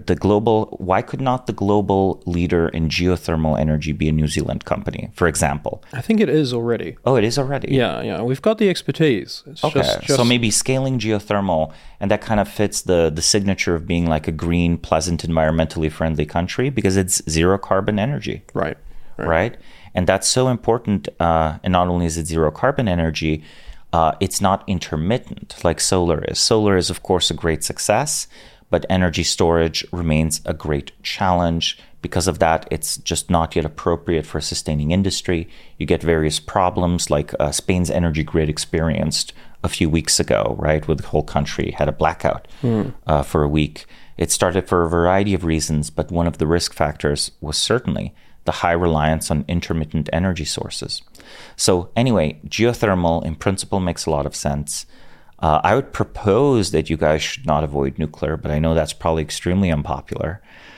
Speaker 1: why could not the global leader in geothermal energy be a New Zealand company, for example?
Speaker 2: I think it is already.
Speaker 1: Oh, it is already?
Speaker 2: Yeah. We've got the expertise. It's
Speaker 1: okay,
Speaker 2: just
Speaker 1: so maybe scaling geothermal, and that kind of fits the signature of being like a green, pleasant, environmentally friendly country because it's zero carbon energy. Right? And that's so important. And not only is it zero carbon energy, it's not intermittent like solar is. Solar is, of course, a great success, but energy storage remains a great challenge. Because of that, it's just not yet appropriate for a sustaining industry. You get various problems like Spain's energy grid experienced a few weeks ago, right, where the whole country had a blackout for a week. It started for a variety of reasons, but one of the risk factors was certainly the high reliance on intermittent energy sources. So anyway, geothermal in principle makes a lot of sense. I would propose that you guys should not avoid nuclear, but I know that's probably extremely unpopular.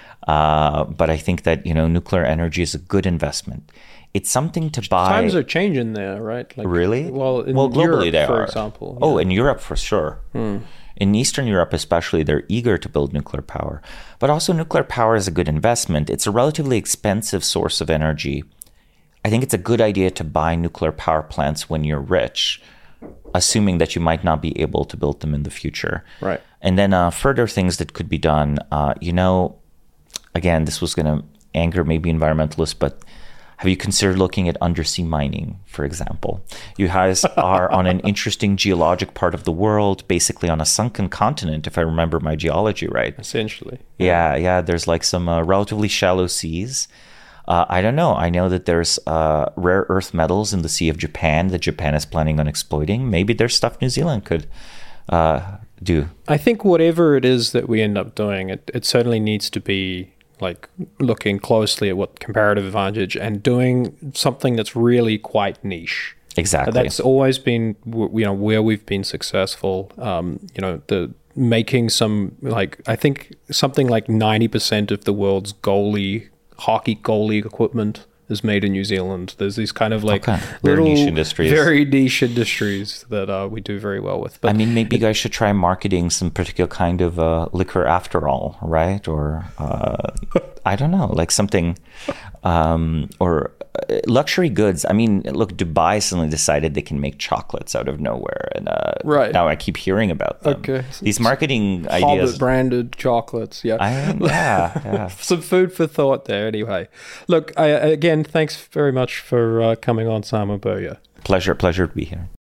Speaker 1: But I think that, nuclear energy is a good investment. It's something to buy.
Speaker 2: Times are changing there, right? Like,
Speaker 1: really?
Speaker 2: Well,
Speaker 1: globally
Speaker 2: Europe,
Speaker 1: they
Speaker 2: for
Speaker 1: are.
Speaker 2: example.
Speaker 1: Oh, in Europe for sure. In Eastern Europe especially, they're eager to build nuclear power. But also nuclear power is a good investment. It's a relatively expensive source of energy. I think it's a good idea to buy nuclear power plants when you're rich, assuming that you might not be able to build them in the future.
Speaker 2: Right.
Speaker 1: And then further things that could be done, again, this was going to anger maybe environmentalists, but have you considered looking at undersea mining, for example? You guys are on an interesting geologic part of the world, basically on a sunken continent, if I remember my geology right.
Speaker 2: Essentially.
Speaker 1: Yeah. There's like some relatively shallow seas. I don't know. I know that there's rare earth metals in the Sea of Japan that Japan is planning on exploiting. Maybe there's stuff New Zealand could do.
Speaker 2: I think whatever it is that we end up doing, it certainly needs to be like looking closely at what comparative advantage and doing something that's really quite niche.
Speaker 1: Exactly.
Speaker 2: That's always been, where we've been successful. The making some, like, I think something like 90% of the world's hockey goalie equipment is made in New Zealand. There's these kind of like
Speaker 1: little niche industries.
Speaker 2: Very niche industries that we do very well with. But
Speaker 1: maybe you guys should try marketing some particular kind of liquor after all, right? Or I don't know, like something, or luxury goods. Look, Dubai suddenly decided they can make chocolates out of nowhere, and
Speaker 2: right.
Speaker 1: now I keep hearing about them.
Speaker 2: Okay.
Speaker 1: These marketing
Speaker 2: Hobbit
Speaker 1: ideas,
Speaker 2: branded chocolates. Yeah.
Speaker 1: Yeah.
Speaker 2: Some food for thought there. Anyway, look, again, thanks very much for coming on, Samu Bhuiyan.
Speaker 1: Pleasure to be here.